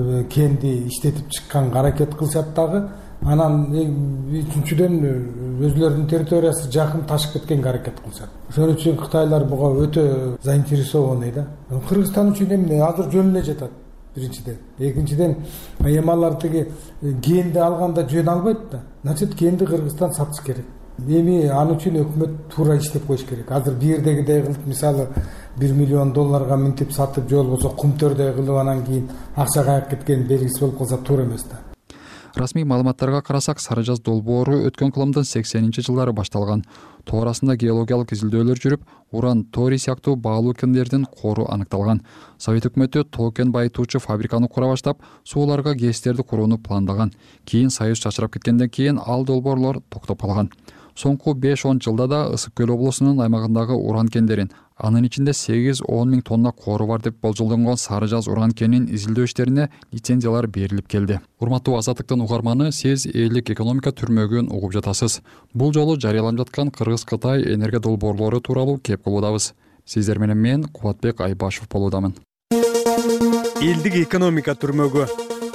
кенди иштетип чыкканга аракет кылышат дагы. Анан үчүнчүдөн өзүлөрүнүн территориясы жакын ташып кеткенге аракет кылышат. Ошон үчүн кытайлар буга өтө заинтересованный да. Кыргызстан үчүн эмне азыр жөн эле жатат. Биринчиден, экинчиден, эми алар тиги кенди алганда жөн албайт да. Значит, кенди Кыргызстан сатыш керек. Эми ал үчүн өкмөт туура иштеп коюш керек. Азыр бирдегидей кылып, мисалы бир миллион долларга минтип сатып, жол болсо кумтөрдөй кылып, анан кийин акча каяк кеткен белгисиз болуп калса туура эмес да. Расмий маалыматтарга карасак, Сары Жаз долбоору өткөн кылымдын сексенинчи жылдары башталган. Тоо арасында геологиялык изилдөөлөр жүрүп, уран, торий сыяктуу баалуу кендердин кору аныкталган. Совет өкмөтү тоо кен байытуучу фабриканы кура баштап, сууларга ГЭСтерди курууну пландаган. Кийин Союз чачырап кеткенден кийин ал долбоорлор токтоп калган. Соңку беш он жылда да Ысык көл облусунун аймагындагы уран кендерин, анын ичинде сегиз он миң тонна кору бар деп болжолдонгон Сары Жаз уран кенин изилдөө иштерине лицензиялар берилип келди. Урматтуу Азаттыктын угарманы, сиз элдик экономика түрмөгүн угуп жатасыз. Бул жолу жарыяланып жаткан Кыргыз-Кытай энергия долбоорлору тууралуу кеп кылуудабыз. Сиздер менен мен Кубатбек Айбашев болуудамын. Элдик экономика түрмөгү.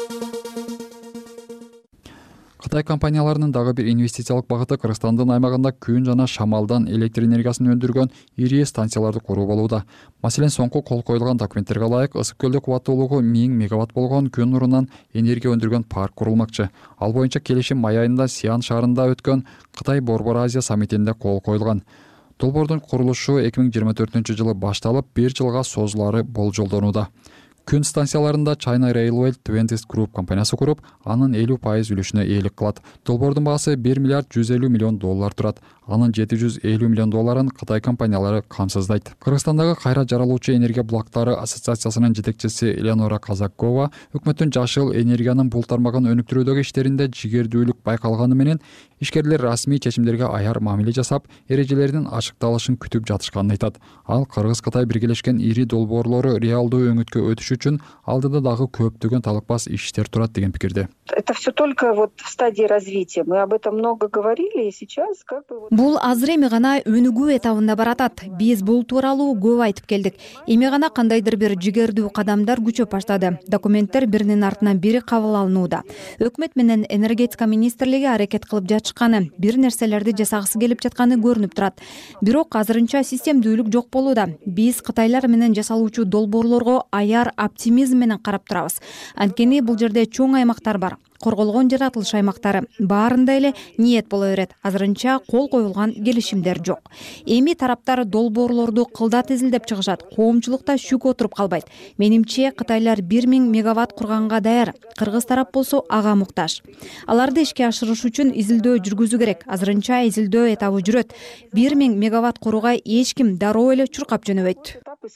Кытай компанияларынын дагы бир инвестициялык багыты Кыргызстандын аймагында күн жана шамалдан электр энергиясын өндүргөн ири станцияларды куруу болууда. Маселен, соңку кол коюлган документтерге ылайык Ысык көлдө кубаттуулугу миң мегаватт болгон күн нурунан энергия өндүргөн парк курулмакчы. Ал боюнча келишим май айында Сиан шаарында өткөн Кытай Борбор Азия саммитинде кол коюлган. Долбоордун курулушу эки миң жыйырма төртүнчү жылы башталып, бир жылга созулары болжолдонууда. Күн станцияларында China Railway Twenties Group компаниясы куруп, анын элүү пайыз үлүшүнө ээлик кылат. Долбоордун баасы бир миллиард жүз элүү миллион доллар турат. Анын жети жүз элүү миллион долларын Кытай компаниялары камсыздайт. Кыргызстандагы кайра жаралуучу энергия блоктары ассоциациясынын жетекчиси Элеонора Казакова өкмөттүн жашыл энергиянын бул тармагын өнүктүрүүдөгү иштеринде жигердүүлүк байкалганы менен ишкерлер расмий чечимдерге аяр мамиле жасап, эрежелердин ачыкталышын күтүп жатышканын айтат. Ал Кыргыз-Кытай биргелешкен ири долбоорлору реалдуу өңүткө өтүш үчүн алдыда дагы көптөгөн талыкпас иштер турат деген пикирде. Это все только вот в стадии развития. Мы об этом много говорили, и сейчас как бы вот... Бул азыр эми гана өнүгүү этабында баратат. Биз бул тууралуу көп айтып келдик. Эми гана кандайдыр бир жигердүү кадамдар күчөп баштады. Документтер биринин артынан бири кабыл алынууда. Өкмөт менен энергетика министрлиги аракет кылып жатышканы, бир нерселерди жасагысы келип жатканы көрүнүп турат. Бирок азырынча системдүүлүк жок болууда. Биз кытайлар менен жасалуучу долбоорлорго аяр оптимизм менен карап турабыз. Анткени бул жерде чоң аймактар бар. корголгон жаратылыш аймактары баарында эле ниет боло берет. Азырынча кол коюлган келишимдер жок. Эми тараптар долбоорлорду кылдат изилдеп чыгышат. Коомчулукта шүк отуруп калбайт. Менимче Кытайлар бир миң мегаватт курганга даяр. Кыргыз тарап болсо ага муктаж. Аларды ишке ашырыш үчүн изилдөө жүргүзүү керек. Азырынча изилдөө этабы жүрөт. бир миң мегаватт куруга эч ким дароо эле чуркап жөнөбөйт.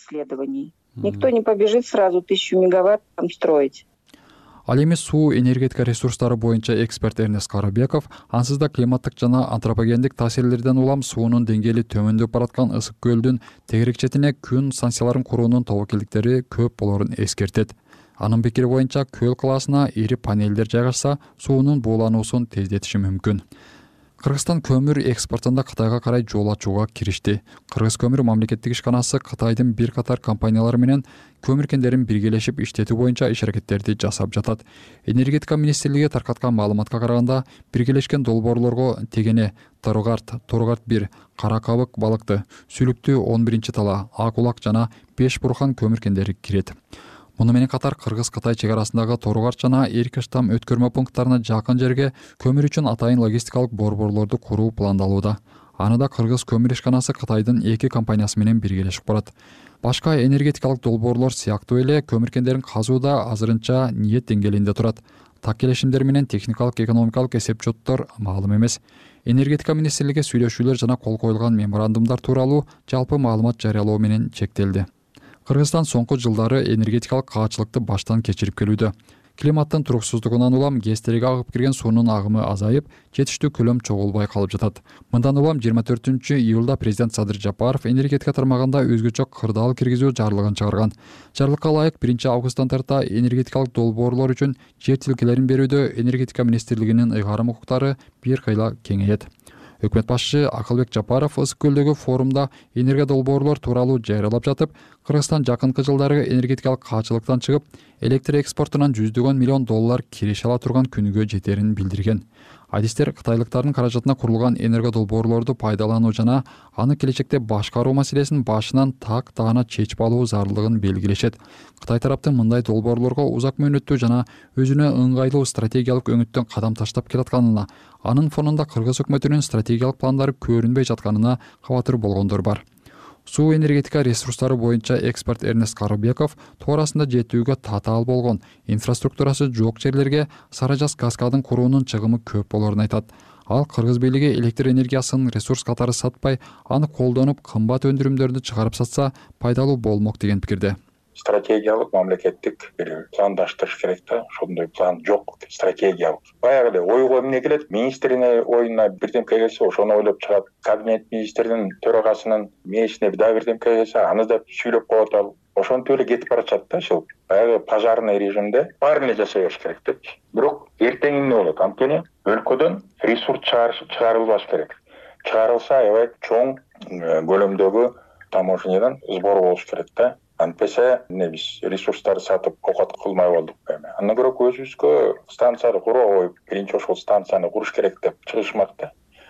Никто не побежит сразу тысячу мегаватт там строить. Ал эми суу энергетика ресурстары боюнча эксперт Эрнест Карабеков ансыз да климаттык жана антропогендик таасирлерден улам суунун деңгээли төмөндөп бараткан ысык көлдүн тегерек четине күн станцияларын куруунун тобокелдиктери көп болорун эскертет. Анын пикири боюнча көл кылаасына ири панелдер жайгашса суунун буулануусун тездетиши мүмкүн. Кыргызстан көмүр экспортунда Кытайга карай жол ачууга киришти. Кыргыз көмүр мамлекеттик ишканасы Кытайдын бир катар компаниялары менен көмүр кендерин биргелешип иштетүү боюнча иш-аракеттерди жасап жатат. Энергетика министрлиги таркаткан маалыматка караганда, биргелешкен долбоорлорго Тегене, Торугарт, Торугарт бир, Кара Кабык балыкты, Сүлүктүү он биринчи тала, Ак улак жана Беш Бурхан көмүр кендери кирет. Муну менен катар Кыргыз-Кытай чек арасындагы Торугарт жана Эркиштам өткөрмө пункттарына жакын жерге көмүр үчүн атайын логистикалык борборлорду куруу пландалууда. Аны да Кыргыз көмүр ишканасы Кытайдын эки компаниясы менен биргелешип барат. Башка энергетикалык долбоорлор сыяктуу эле көмүр кендерин казууда азырынча ниет деңгээлинде турат. Так келишимдер менен техникалык экономикалык эсеп-чоттор маалым эмес. Энергетика министрлиги сүйлөшүүлөр жана кол коюлган меморандумдар тууралуу жалпы маалымат жарыялоо менен чектелди. Кыргызстан соңку жылдары энергетикалык каачылыкты баштан кечирип келүүдө. Климаттын туруксуздугунан улам ГЭСтерге агып кирген суунун агымы азайып, жетиштүү көлөм чогулбай калып жатат. Мындан улам жыйырма төртүнчү июлда президент Садыр Жапаров энергетика тармагында өзгөчө кырдаал киргизүү жарлыгын чыгарган. Жарлыкка ылайык биринчи августтан тарта энергетикалык долбоорлор үчүн жер тилкелерин берүүдө энергетика министрлигинин ыйгарым укуктары бир кыйла кеңейет. Өкмөт башчы Акылбек Жапаров ысык көлдөгү форумда энергия долбоорлор тууралуу жайралап жатып, Кыргызстан жакынкы жылдары энергетикалык каачылыктан чыгып, электр экспортунан жүздөгөн миллион доллар киреше ала турган күнгө жетерин билдирген. Адистер кытайлыктардын каражатына курулган энергия долбоорлорду пайдалануу жана аны келечекте башкаруу маселесин башынан так даана чечип алуу зарылдыгын белгилешет. Кытай тараптын мындай долбоорлорго узак мөөнөттүү жана өзүнө ыңгайлуу стратегиялык өңүттөн кадам таштап келатканына, анын фонунда Кыргыз өкмөтүнүн стратегиялык пландары көрүнбөй жатканына кабатыр болгондор бар. Суу энергетика ресурстары боюнча эксперт Эрнест Карабеков туурасында жетүүгө татаал болгон инфраструктурасы жок жерлерге Сара Жаз каскадын куруунун чыгымы көп болорун айтат. Ал Кыргыз бийлиги электр энергиясын ресурс катары сатпай, аны колдонуп кымбат өндүрүмдөрдү чыгарып сатса пайдалуу болмок деген пикирде. Стратегиялык мамлекеттик бир пландаштырыш керек да, ошондой план жок, стратегиялык. Баягы эле ойго эмне келет, министрине оюна бирдемке келсе, ошону ойлоп чыгат. Кабинет министринин төрагасынын мээсине дагы бирдемке келсе, аны да сүйлөп коет ал. Ошентип эле кетип баратат да, ошол баягы пожарный режимде баарын эле жасай бериш керек депчи. Бирок эртең эмне болот? Анткени өлкөдөн ресурс чыгарылбаш керек. Чыгарылса, аябай чоң көлөмдөгү таможнядан сбор болуш керек да. Антпесе эмне биз ресурстарды сатып окат кылмай болдук эми. Андан көрө өзүбүзгө станцияны куруу коюп, биринчи ошол станцияны куруш керек деп чыгышмак да.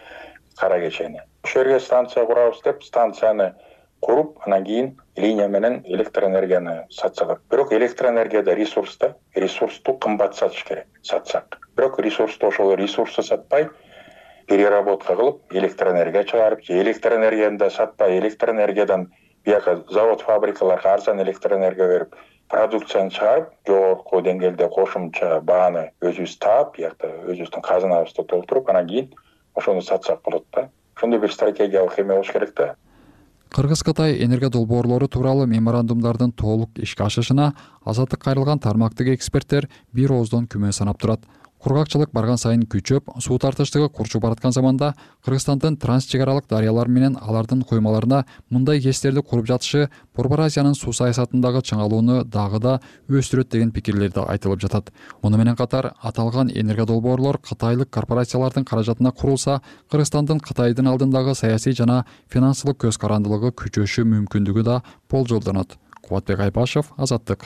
Кара кечени. Ошол жерге станция курабыз деп, станцияны куруп, анан кийин линия менен электр энергияны сатсак. Бирок электр энергияда ресурс да, ресурсту кымбат сатыш керек, сатсак. Бирок ресурсту ошол ресурсту сатпай, переработка кылып, электр энергия чыгарып, же электр энергияны да сатпай, электр энергиядан бияка завод фабрикаларга арзан электр энергия берип, продукцияны чыгарып, жогорку деңгээлде кошумча бааны өзүбүз таап, биякта өзүбүздүн казынабызды толтуруп, анан кийин ошону сатсак болот да. Ошондой бир стратегиялык эме болуш керек да. Кыргыз-Кытай энергия долбоорлору тууралуу меморандумдардын толук ишке ашышына азаттыкка кайрылган тармактагы эксперттер бир ооздон күмөн санап турат. Кургакчылык барган сайын күчөп, суу тартыштыгы курчуп бараткан заманда Кыргызстандын транс чек дарыялар менен алардын коймаларына мындай ГЭСтерди куруп жатышы Борбор Азиянын суу саясатындагы чыңалууну дагы да өстүрөт деген пикирлер да айтылып жатат. Муну менен катар аталган энергия долбоорлор кытайлык корпорациялардын каражатына курулса, Кыргызстандын Кытайдын алдындагы саясий жана финансылык көз карандылыгы күчөшү мүмкүндүгү да болжолдонот. Кубатбек Айбашев, Азаттык.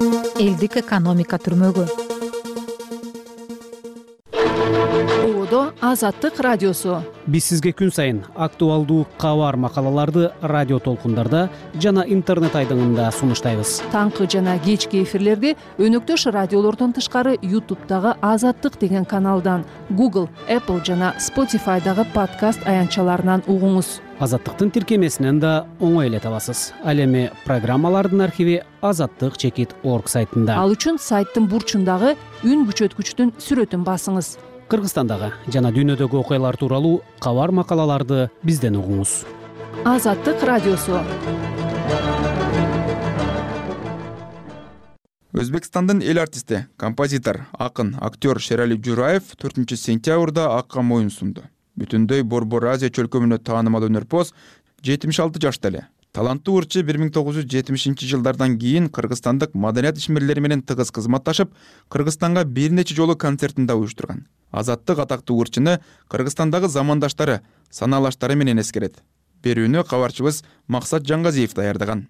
Элдик экономика түрмөгү. Оодо Азаттык радиосу. Биз сизге күн сайын актуалдуу кабар макалаларды радио толкундарда жана интернет айдыңында сунуштайбыз. Таңкы жана кечки эфирлерди өнөктөш радиолордон тышкары ютубтагы Азаттык деген каналдан, Google, Apple жана Spotify'дагы подкаст аянтчаларынан угуңуз. Азаттыктын тиркемесинен да оңой эле табасыз. Ал эми программалардын архиви азаттык чекит орг сайтында. Ал үчүн сайттын бурчундагы үн күчөткүчтүн сүрөтүн басыңыз. Кыргызстандагы жана дүйнөдөгү окуялар тууралуу кабар макалаларды бизден угуңуз. Азаттык радиосу. Өзбекстандын эл артисти, композитор, акын, актер Шерали Жураев төртүнчү сентябрда акка моюн сунду. Бүтүндөй Борбор Азия чөлкөмүнө таанымал өнөрпоз жетимиш алты жашта эле. Таланттуу ырчы бир миң тогуз жүз жетимишинчи жылдардан кийин кыргызстандык маданият ишмерлери менен тыгыз кызматташып, Кыргызстанга бир нече жолу концертин да уюштурган. Азаттык атактуу ырчыны Кыргызстандагы замандаштары, санаалаштары менен эскерет. Берүүнү кабарчыбыз Максат Жаңгазиев даярдаган.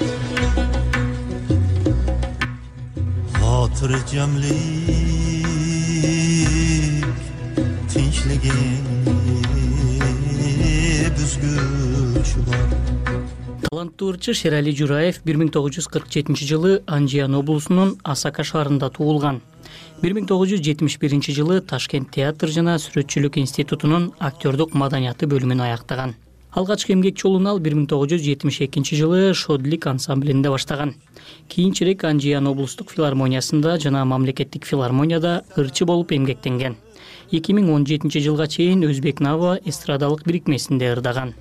Таланттуу ырчы Шерали Жураев бир миң тогуз жүз кырк жетинчи жылы Анжиян облусунун Асака шаарында туулган. бир миң тогуз жүз жетимиш биринчи жылы Ташкент театр жана сүрөтчүлүк институтунун актёрдук маданияты бөлүмүн аяктаган. Алгачкы эмгек жолун ал бир миң тогуз жүз жетимиш экинчи жылы Шодлик ансамблинде баштаган. Кийинчерээк Анжиян облустук филармониясында жана мамлекеттик филармонияда ырчы болуп эмгектенген. эки миң он жетинчи жылга чейин Өзбек Нава эстрадалык бирикмесинде ырдаган.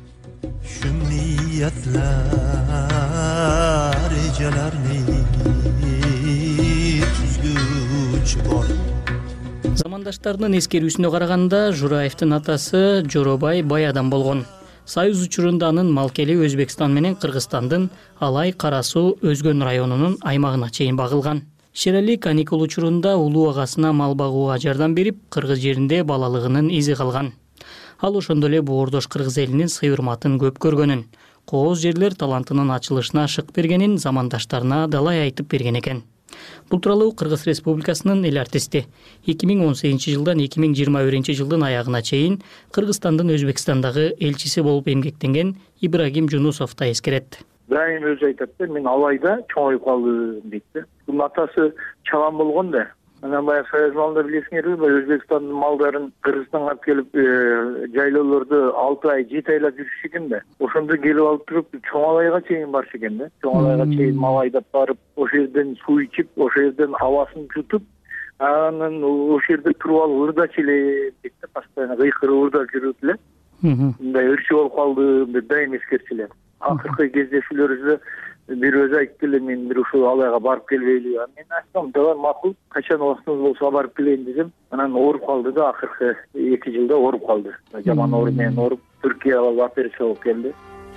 Замандаштарынын эскерүүсүнө караганда Жураевдин атасы Жоробай бай адам болгон. Союз учурунда анын малкели Өзбекстан менен Кыргызстандын Алай Кара Суу Өзгөн районунун аймагына чейин багылган. Шерали каникул учурунда улуу агасына мал багууга жардам берип, кыргыз жеринде балалыгынын изи калган. Ал ошондо эле боордош кыргыз элинин сый-урматын көп көргөнүн, кооз жерлер талантынын ачылышына шык бергенин замандаштарына далай айтып берген экен. Бул тууралуу Кыргыз Республикасынын эл артисти эки миң он сегизинчи жылдан эки миң жыйырма биринчи жылдын аягына чейин Кыргызстандын Өзбекстандагы элчиси болуп эмгектенген Ибрагим Жунусов да эскерет. Дайым өзү айтат да, мен Алайда чоңоюп калдым дейт да. Бунун атасы чалан болгон да. Анан баягы Союз малында билесиңерби, Өзбекстандын малдарын Кыргызстанга алып келип, жайлоолорду алты ай, жети айлап жүрүш экен да. Ошондо келип алып туруп, Чоңалайга чейин барыш экен да. Чоңалайга чейин мал айдап барып, ошол жерден суу ичип, ошол жерден абасын жутуп, анан ошол жерде туруп алып ырдачу эле дейт да, постоянно кыйкырып ырдап жүрүп эле. Мындай ырчы болуп калдым деп дайым эскертчилер. Акыркы кездешүүлөрүбүздө бир өзү айтты эле, мен бир ушул Алайга барып келбейли. Мен айттым, давай макул, качан убактыңыз болсо барып келейин десем, анан ооруп калды да, акыркы эки жылда ооруп калды. Жаман ооруп менен ооруп, Түркияга операция болуп келди.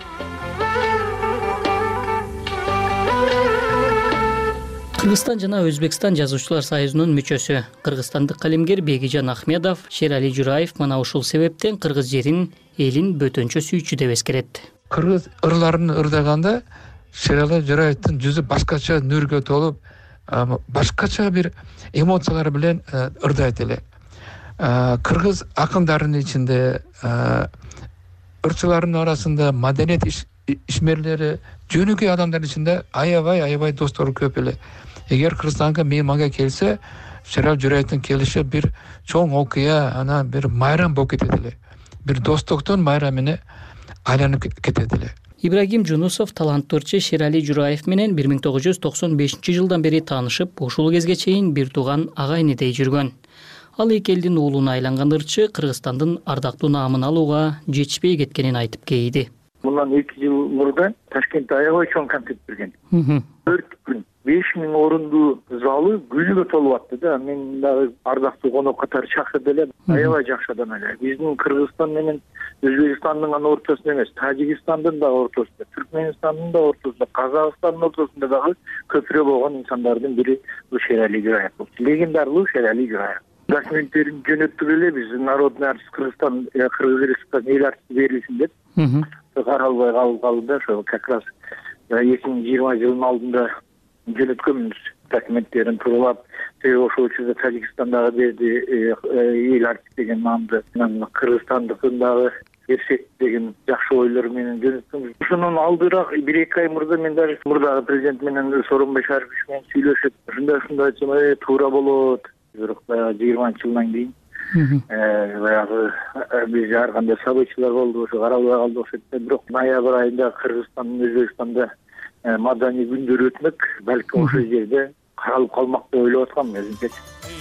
Кыргызстан жана Өзбекстан жазуучулар союзунун мүчөсү кыргызстандык калемгер Бегижан Ахмедов Шерали Жураев мына ушул себептен кыргыз жерин, элин бөтөнчө сүйчү деп эскерет. Кыргыз ырларын ырдаганда Шерали Жураевдин жүзү башкача нурга толуп, башкача бир эмоциялар менен ырдайт эле. Кыргыз акындарынын ичинде, ырчылардын арасында маданият ишмерлери, жөнөкөй адамдардын ичинде аябай аябай достору көп эле. Эгер Кыргызстанга мен мага келсе, Шерали Жураевдин келиши бир чоң окуя, анан бир майрам болуп кетет эле. Бир достуктун майрамына айланып кетет эле. Ибрагим Жунусов таланттуу ырчы Шерали Жураев менен бир миң тогуз жүз токсон бешинчи жылдан бери таанышып, ушул кезге чейин бир тууган ага-инидей жүргөн. Ал эки элдин уулуна айланган ырчы Кыргызстандын ардактуу наамын алууга жетишпей кеткенин айтып кейиди. Мындан эки жыл мурда Ташкентте аябай чоң концерт берген. төрт күн беш миң орундуу залы гүлгө толуп атты да. Мен дагы ардактуу конок катары чакырды эле. Аябай жакшы адам эле. Биздин Кыргызстан менен Өзбекстандын гана ортосунда эмес, Тажикстандын да ортосунда, Түркмөнстандын да ортосунда, Казакстандын ортосунда дагы көпүрө болгон инсандардын бири Шерали Жураев. Легендарлуу Шерали Жураев. Документтерин жөнөттүк эле биз народный артист Кыргызстан, Кыргыз Республикасынын эл артисти берилсин деп. Каралбай калып калды да, ошо как раз эки миң жыйырма жылдын алдында жөнөткөнбүз. документтерин тууралап, ошол учурда Тажикстандагы берди эл артист деген наамды, Кыргызстандыкын дагы берсек деген жакшы ойлор менен жөнөттүм. Ошонун алдыраак бир эки ай мурда мен даже мурдагы президент менен Сооронбай Шарипович менен сүйлөшүп, ушундай ушундай айтсам, э туура болот. Бирок баягы жыйырманчы жылдан кийин баягы биз ар кандай событиялар болду, ошо каралбай калды окшойт. Бирок ноябрь айында Кыргызстандын Өзбекстанда маданий күндөр өтмөк, балким ошол жерде каралып калмак деп ойлоп аткам өзүмчө.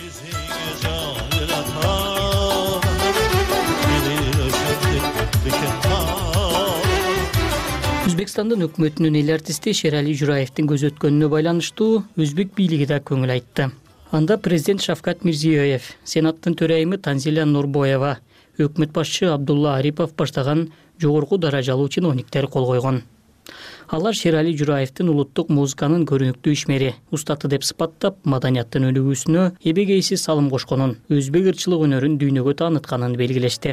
Өзбекстандын өкмөтүнүн эл артисти Шерали Жураевдин көз өткөнүнө байланыштуу өзбек бийлиги да көңүл айтты. Анда президент Шавкат Мирзиёев, Сенаттын төрайымы Танзиля Нурбоева, өкмөт башчы Абдулла Арипов баштаган жогорку даражалуу чиновниктер кол койгон. Алар Шерали Жураевдин улуттук музыканын көрүнүктүү ишмери, устаты деп сыпаттап, маданияттын өнүгүүсүнө эбегейсиз салым кошконун, өзбек ырчылык өнөрүн дүйнөгө таанытканын белгилешти.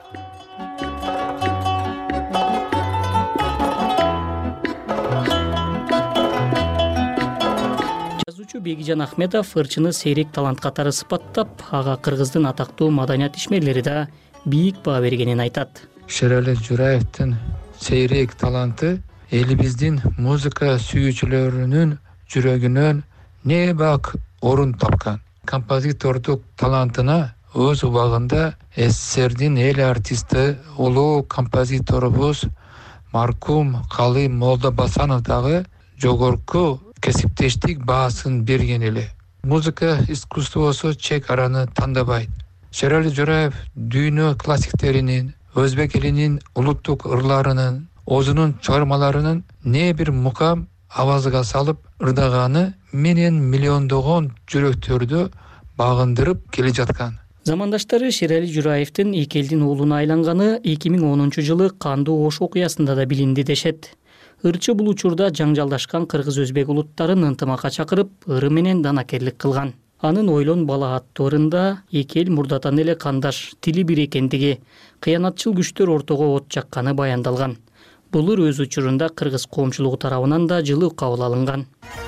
Бегижан Ахметов ырчыны сейрек талант катары сыпаттап, ага кыргыздын атактуу маданият ишмерлери да бийик баа бергенин айтат. Шерали Жураевдин сейрек таланты элибиздин музыка сүйүүчүлөрүнүн жүрөгүнөн небак орун тапкан. Композитордук талантына өз убагында СССРдин эл артисти улуу композиторубуз маркум Калый Молдобасанов дагы жогорку кесиптештик баасын берген эле. Музыка искусствосу чек араны тандабайт. Шерали Жураев дүйнө классиктеринин, өзбек элинин улуттук ырларынын, өзүнүн чыгармаларынын не бир мукам авазга салып ырдаганы менен миллиондогон жүрөктөрдү багындырып келе жаткан. Замандаштары Шерали Жураевдин эки элдин уулуна айланганы эки миң онунчу жылы кандуу Ош окуясында да билинди дешет. Ырчы бул учурда жаңжалдашкан кыргыз-өзбек улуттарын ынтымакка чакырып, ыры менен данакерлик кылган. Анын Ойлон бала аттуу ырында эки эл мурдатан эле кандаш, тили бир экендиги, кыянатчыл күчтөр ортого от жакканы баяндалган. Бул ыр өз учурунда кыргыз коомчулугу тарабынан да жылуу кабыл алынган.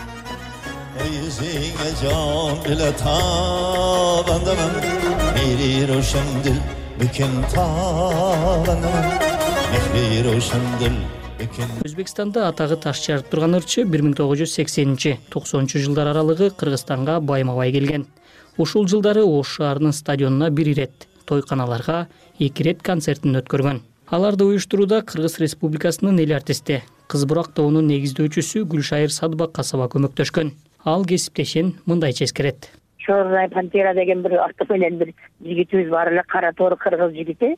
Өзбекстанда атагы таш жарып турган ырчы бир миң тогуз жүз сексенинчи токсонунчу жылдар аралыгы Кыргызстанга байма-бай келген. Ушул жылдары Ош шаарынын стадионуна бир ирет, тойканаларга эки ирет концертин өткөргөн. Аларды уюштурууда Кыргыз Республикасынын эл артисти, Кыз Бурак тобунун негиздөөчүсү Гүлшайыр Садыбакасова көмөктөшкөн. Ал кесиптешин мындайча эскерет. Чорная пантера деген бир артык менен бир жигитибиз бар эле, кара тоор кыргыз жигити.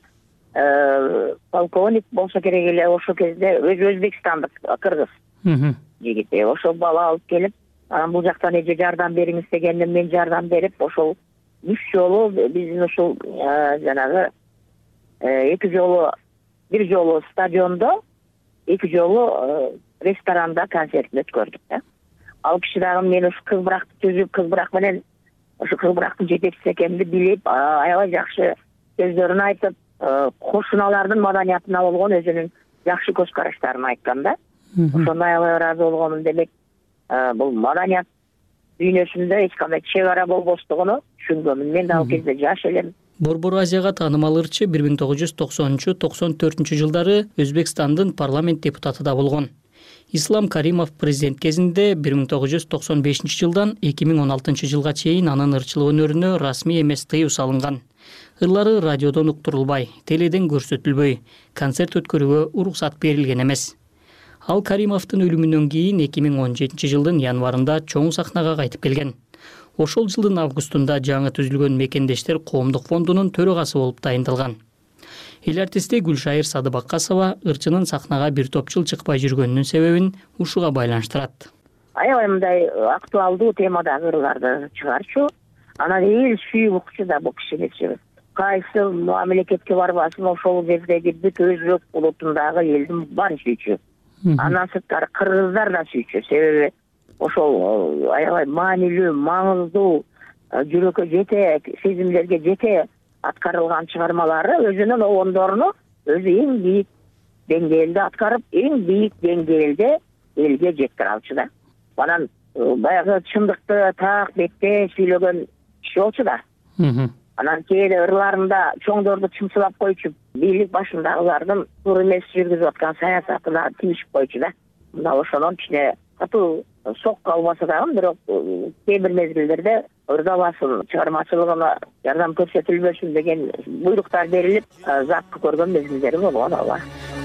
Полковник болсо керек эле, ошол кезде өзү Өзбекстандык кыргыз жигити. Ошол бала алып келип, анан бул жактан эже жардам бериңиз дегенде мен жардам берип, ошол үч жолу биздин ушул жанагы эки жолу, бир жолу стадиондо, эки жолу ресторанда концертин өткөрдүк да. Ал киши дагы мен ушу Кыз Буракты түзүп, Кыз Бурак менен ушу Кыз Бурактын жетекчиси экенimди билип, аябай жакшы сөздөрүн айтып, кошуналардын маданиятына болгон өзүнүн жакшы көз караштарын айткан да. Ошондо аябай ыраазы болгонум. Демек, бул маданият дүйнөсүндө эч кандай чек ара болбостугуну түшүнгөнмүн. Мен да ал кезде жаш элем. Борбор Азияга таанымал ырчы бир миң тогуз жүз токсонунчу токсон төртүнчү жылдары Өзбекстандын парламент депутаты да болгон. Ислам Каримов президент кезинде бир миң тогуз жүз токсон бешинчи жылдан эки миң он алтынчы жылга чейин анын ырчылык өнөрүнө расмий эмес тыюу салынган. Ырлары радиодон уктурулбай, теледен көрсөтүлбөй, концерт өткөрүүгө уруксат берилген эмес. Ал Каримовдун өлүмүнөн кийин эки миң он жетинчи жылдын январында чоң сахнага кайтып келген. Ошол жылдын августунда жаңы түзүлгөн Мекендештер коомдук фондунун төрагасы болуп дайындалган. Эл артисти Гүлшайыр Садыбакасова ырчынын сахнага бир топ жыл чыкпай жүргөнүнүн себебин ушуга байланыштырат. Аябай мындай актуалдуу темадагы ырларды чыгарчу, анан эл сүйүп укчу да бул киши. Кайсы мамлекетке барбасын, ошол жердеги бүт өзбек улутундагы элдин баарын сүйчү. Андан сырткары кыргыздар да сүйчү. Себеби ошол аябай маанилүү, маңыздуу, жүрөккө жете, сезимдерге жете аткарылган чыгармалары өзүнүн обондоруну өзү эң бийик деңгээлде аткарып, эң бийик деңгээлде элге жеткире алчу да. Анан баягы чындыкты так бетте сүйлөгөн киши болчу да. Анан кээде ырларында чоңдорду чымсылап койчу, бийлик башындагылардын туура эмес жүргүзүп аткан саясатына тийишип койчу да. Мына ошонун ичине катуу сокко албаса дагы, бирок кээ бир мезгилдерде ырдабасын, чыгармачылыгына жардам көрсөтүлбөсүн деген буйруктар берилип, запкы көргөн мезгилдери болгон ооба.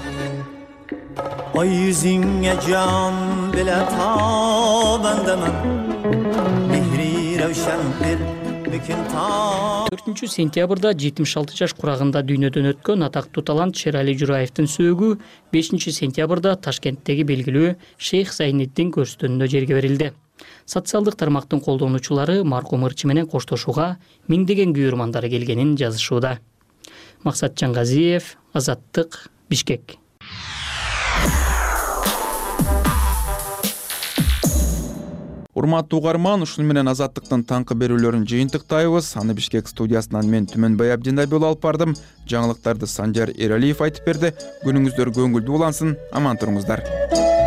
Ay yüzüne can bile tabandaman Mehri revşendir bütün ta төртүнчү сентябрда жетимиш алты жаш курагында дүйнөдөн өткөн атактуу талант Шерали Жураевдин сөөгү бешинчи сентябрда Ташкенттеги белгилүү Шейх Зайниддин көрстөнүндө жерге берилди. Социалдык тармактын колдонуучулары маркум ырчы менен коштошууга миңдеген күйөрмандары келгенин жазышууда. Максат Жаңгазиев, Азаттык, Бишкек. Урматтуу угарман, ушуну менен Азаттыктын таңкы берүүлөрүн жыйынтыктайбыз. Аны Бишкек студиясынан мен Түмөнбай Абдинабиұлы алып бардым. Жаңылыктарды Санжар Эралиев айтып берди. Күнүңүздөр көңүлдүү улансын, аман туруңуздар.